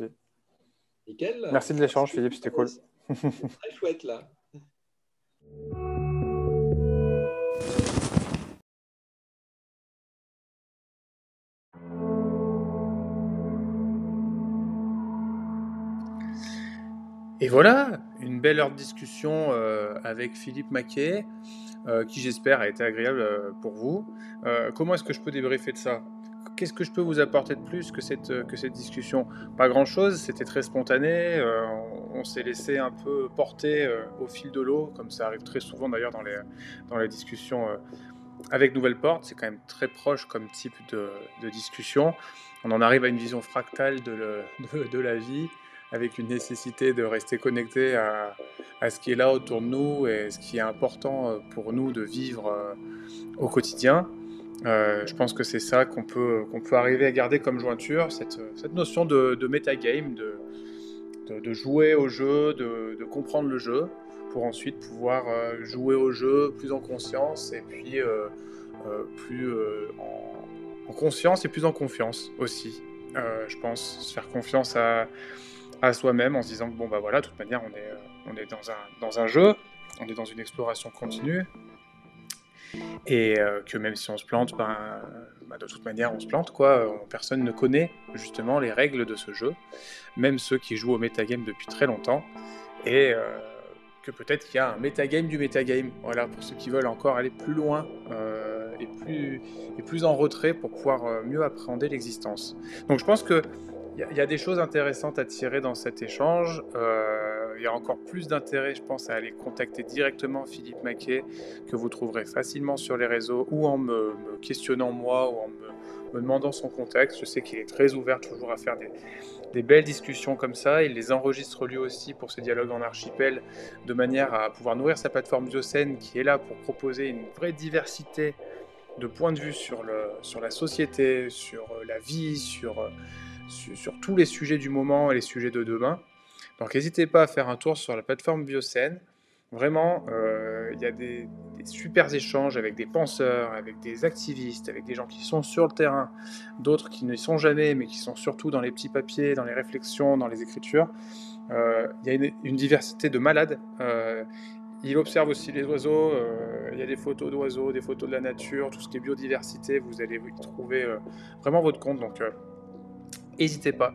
Nickel. Merci de Merci l'échange, Philippe, beaucoup, c'était cool. Fabrice. C'est très chouette là. Et voilà, une belle heure de discussion euh, avec Philippe Maquet, euh, qui j'espère a été agréable euh, pour vous. Euh, comment est-ce que je peux débriefer de ça? Qu'est-ce que je peux vous apporter de plus que cette, que cette discussion? Pas grand-chose, c'était très spontané, euh, on, on s'est laissé un peu porter euh, au fil de l'eau, comme ça arrive très souvent d'ailleurs dans les, dans les discussions euh, avec Nouvelle Porte, c'est quand même très proche comme type de, de discussion. On en arrive à une vision fractale de, le, de, de la vie, avec une nécessité de rester connecté à, à ce qui est là autour de nous et ce qui est important pour nous de vivre euh, au quotidien. Euh, je pense que c'est ça qu'on peut, qu'on peut arriver à garder comme jointure, cette, cette notion de, de metagame, de, de, de jouer au jeu, de, de comprendre le jeu, pour ensuite pouvoir euh, jouer au jeu plus en conscience et puis euh, euh, plus euh, en, en conscience et plus en confiance aussi. Euh, je pense se faire confiance à, à soi-même en se disant que bon bah voilà, de toute manière on est, on est dans, un, dans un jeu, on est dans une exploration continue et euh, que même si on se plante, ben, euh, ben, de toute manière on se plante, quoi. On- personne ne connaît justement les règles de ce jeu, même ceux qui jouent au metagame depuis très longtemps, et euh, que peut-être qu'il y a un metagame du metagame, voilà, pour ceux qui veulent encore aller plus loin euh, et, plus, et plus en retrait pour pouvoir euh, mieux appréhender l'existence. Donc je pense que il y, a- il y a des choses intéressantes à tirer dans cet échange. Euh, il y a encore plus d'intérêt, je pense, à aller contacter directement Philippe Maquet, que vous trouverez facilement sur les réseaux, ou en me, me questionnant moi, ou en me, me demandant son contact. Je sais qu'il est très ouvert toujours à faire des, des belles discussions comme ça. Il les enregistre lui aussi pour ses dialogues en archipel, de manière à pouvoir nourrir sa plateforme Biocène, qui est là pour proposer une vraie diversité de points de vue sur, le, sur la société, sur euh, la vie, sur, euh, sur, sur tous les sujets du moment et les sujets de demain. Donc n'hésitez pas à faire un tour sur la plateforme Biocène. Vraiment, euh, il y a des, des super échanges avec des penseurs, avec des activistes, avec des gens qui sont sur le terrain, d'autres qui ne y sont jamais, mais qui sont surtout dans les petits papiers, dans les réflexions, dans les écritures. Euh, Il y a une, une diversité de malades. Euh, il observe aussi les oiseaux. Euh, il y a des photos d'oiseaux, des photos de la nature, tout ce qui est biodiversité. Vous allez y trouver euh, vraiment votre compte. Donc, euh, n'hésitez pas.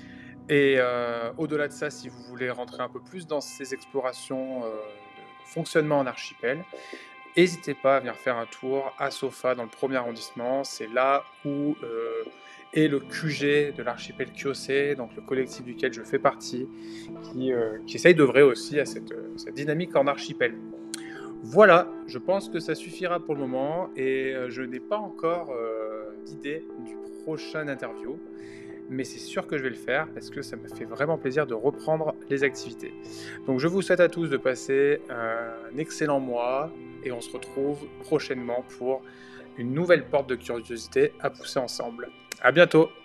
Et euh, au-delà de ça, si vous voulez rentrer un peu plus dans ces explorations euh, de fonctionnement en archipel, n'hésitez pas à venir faire un tour à Sofa dans le premier arrondissement. C'est là où euh, est le Q G de l'archipel Kiosé, donc le collectif duquel je fais partie, qui, euh, qui essaye d'œuvrer aussi à cette, euh, cette dynamique en archipel. Voilà, je pense que ça suffira pour le moment et euh, je n'ai pas encore euh, d'idée du prochain interview, mais c'est sûr que je vais le faire parce que ça me fait vraiment plaisir de reprendre les activités. Donc je vous souhaite à tous de passer un excellent mois et on se retrouve prochainement pour une nouvelle porte de curiosité à pousser ensemble. À bientôt!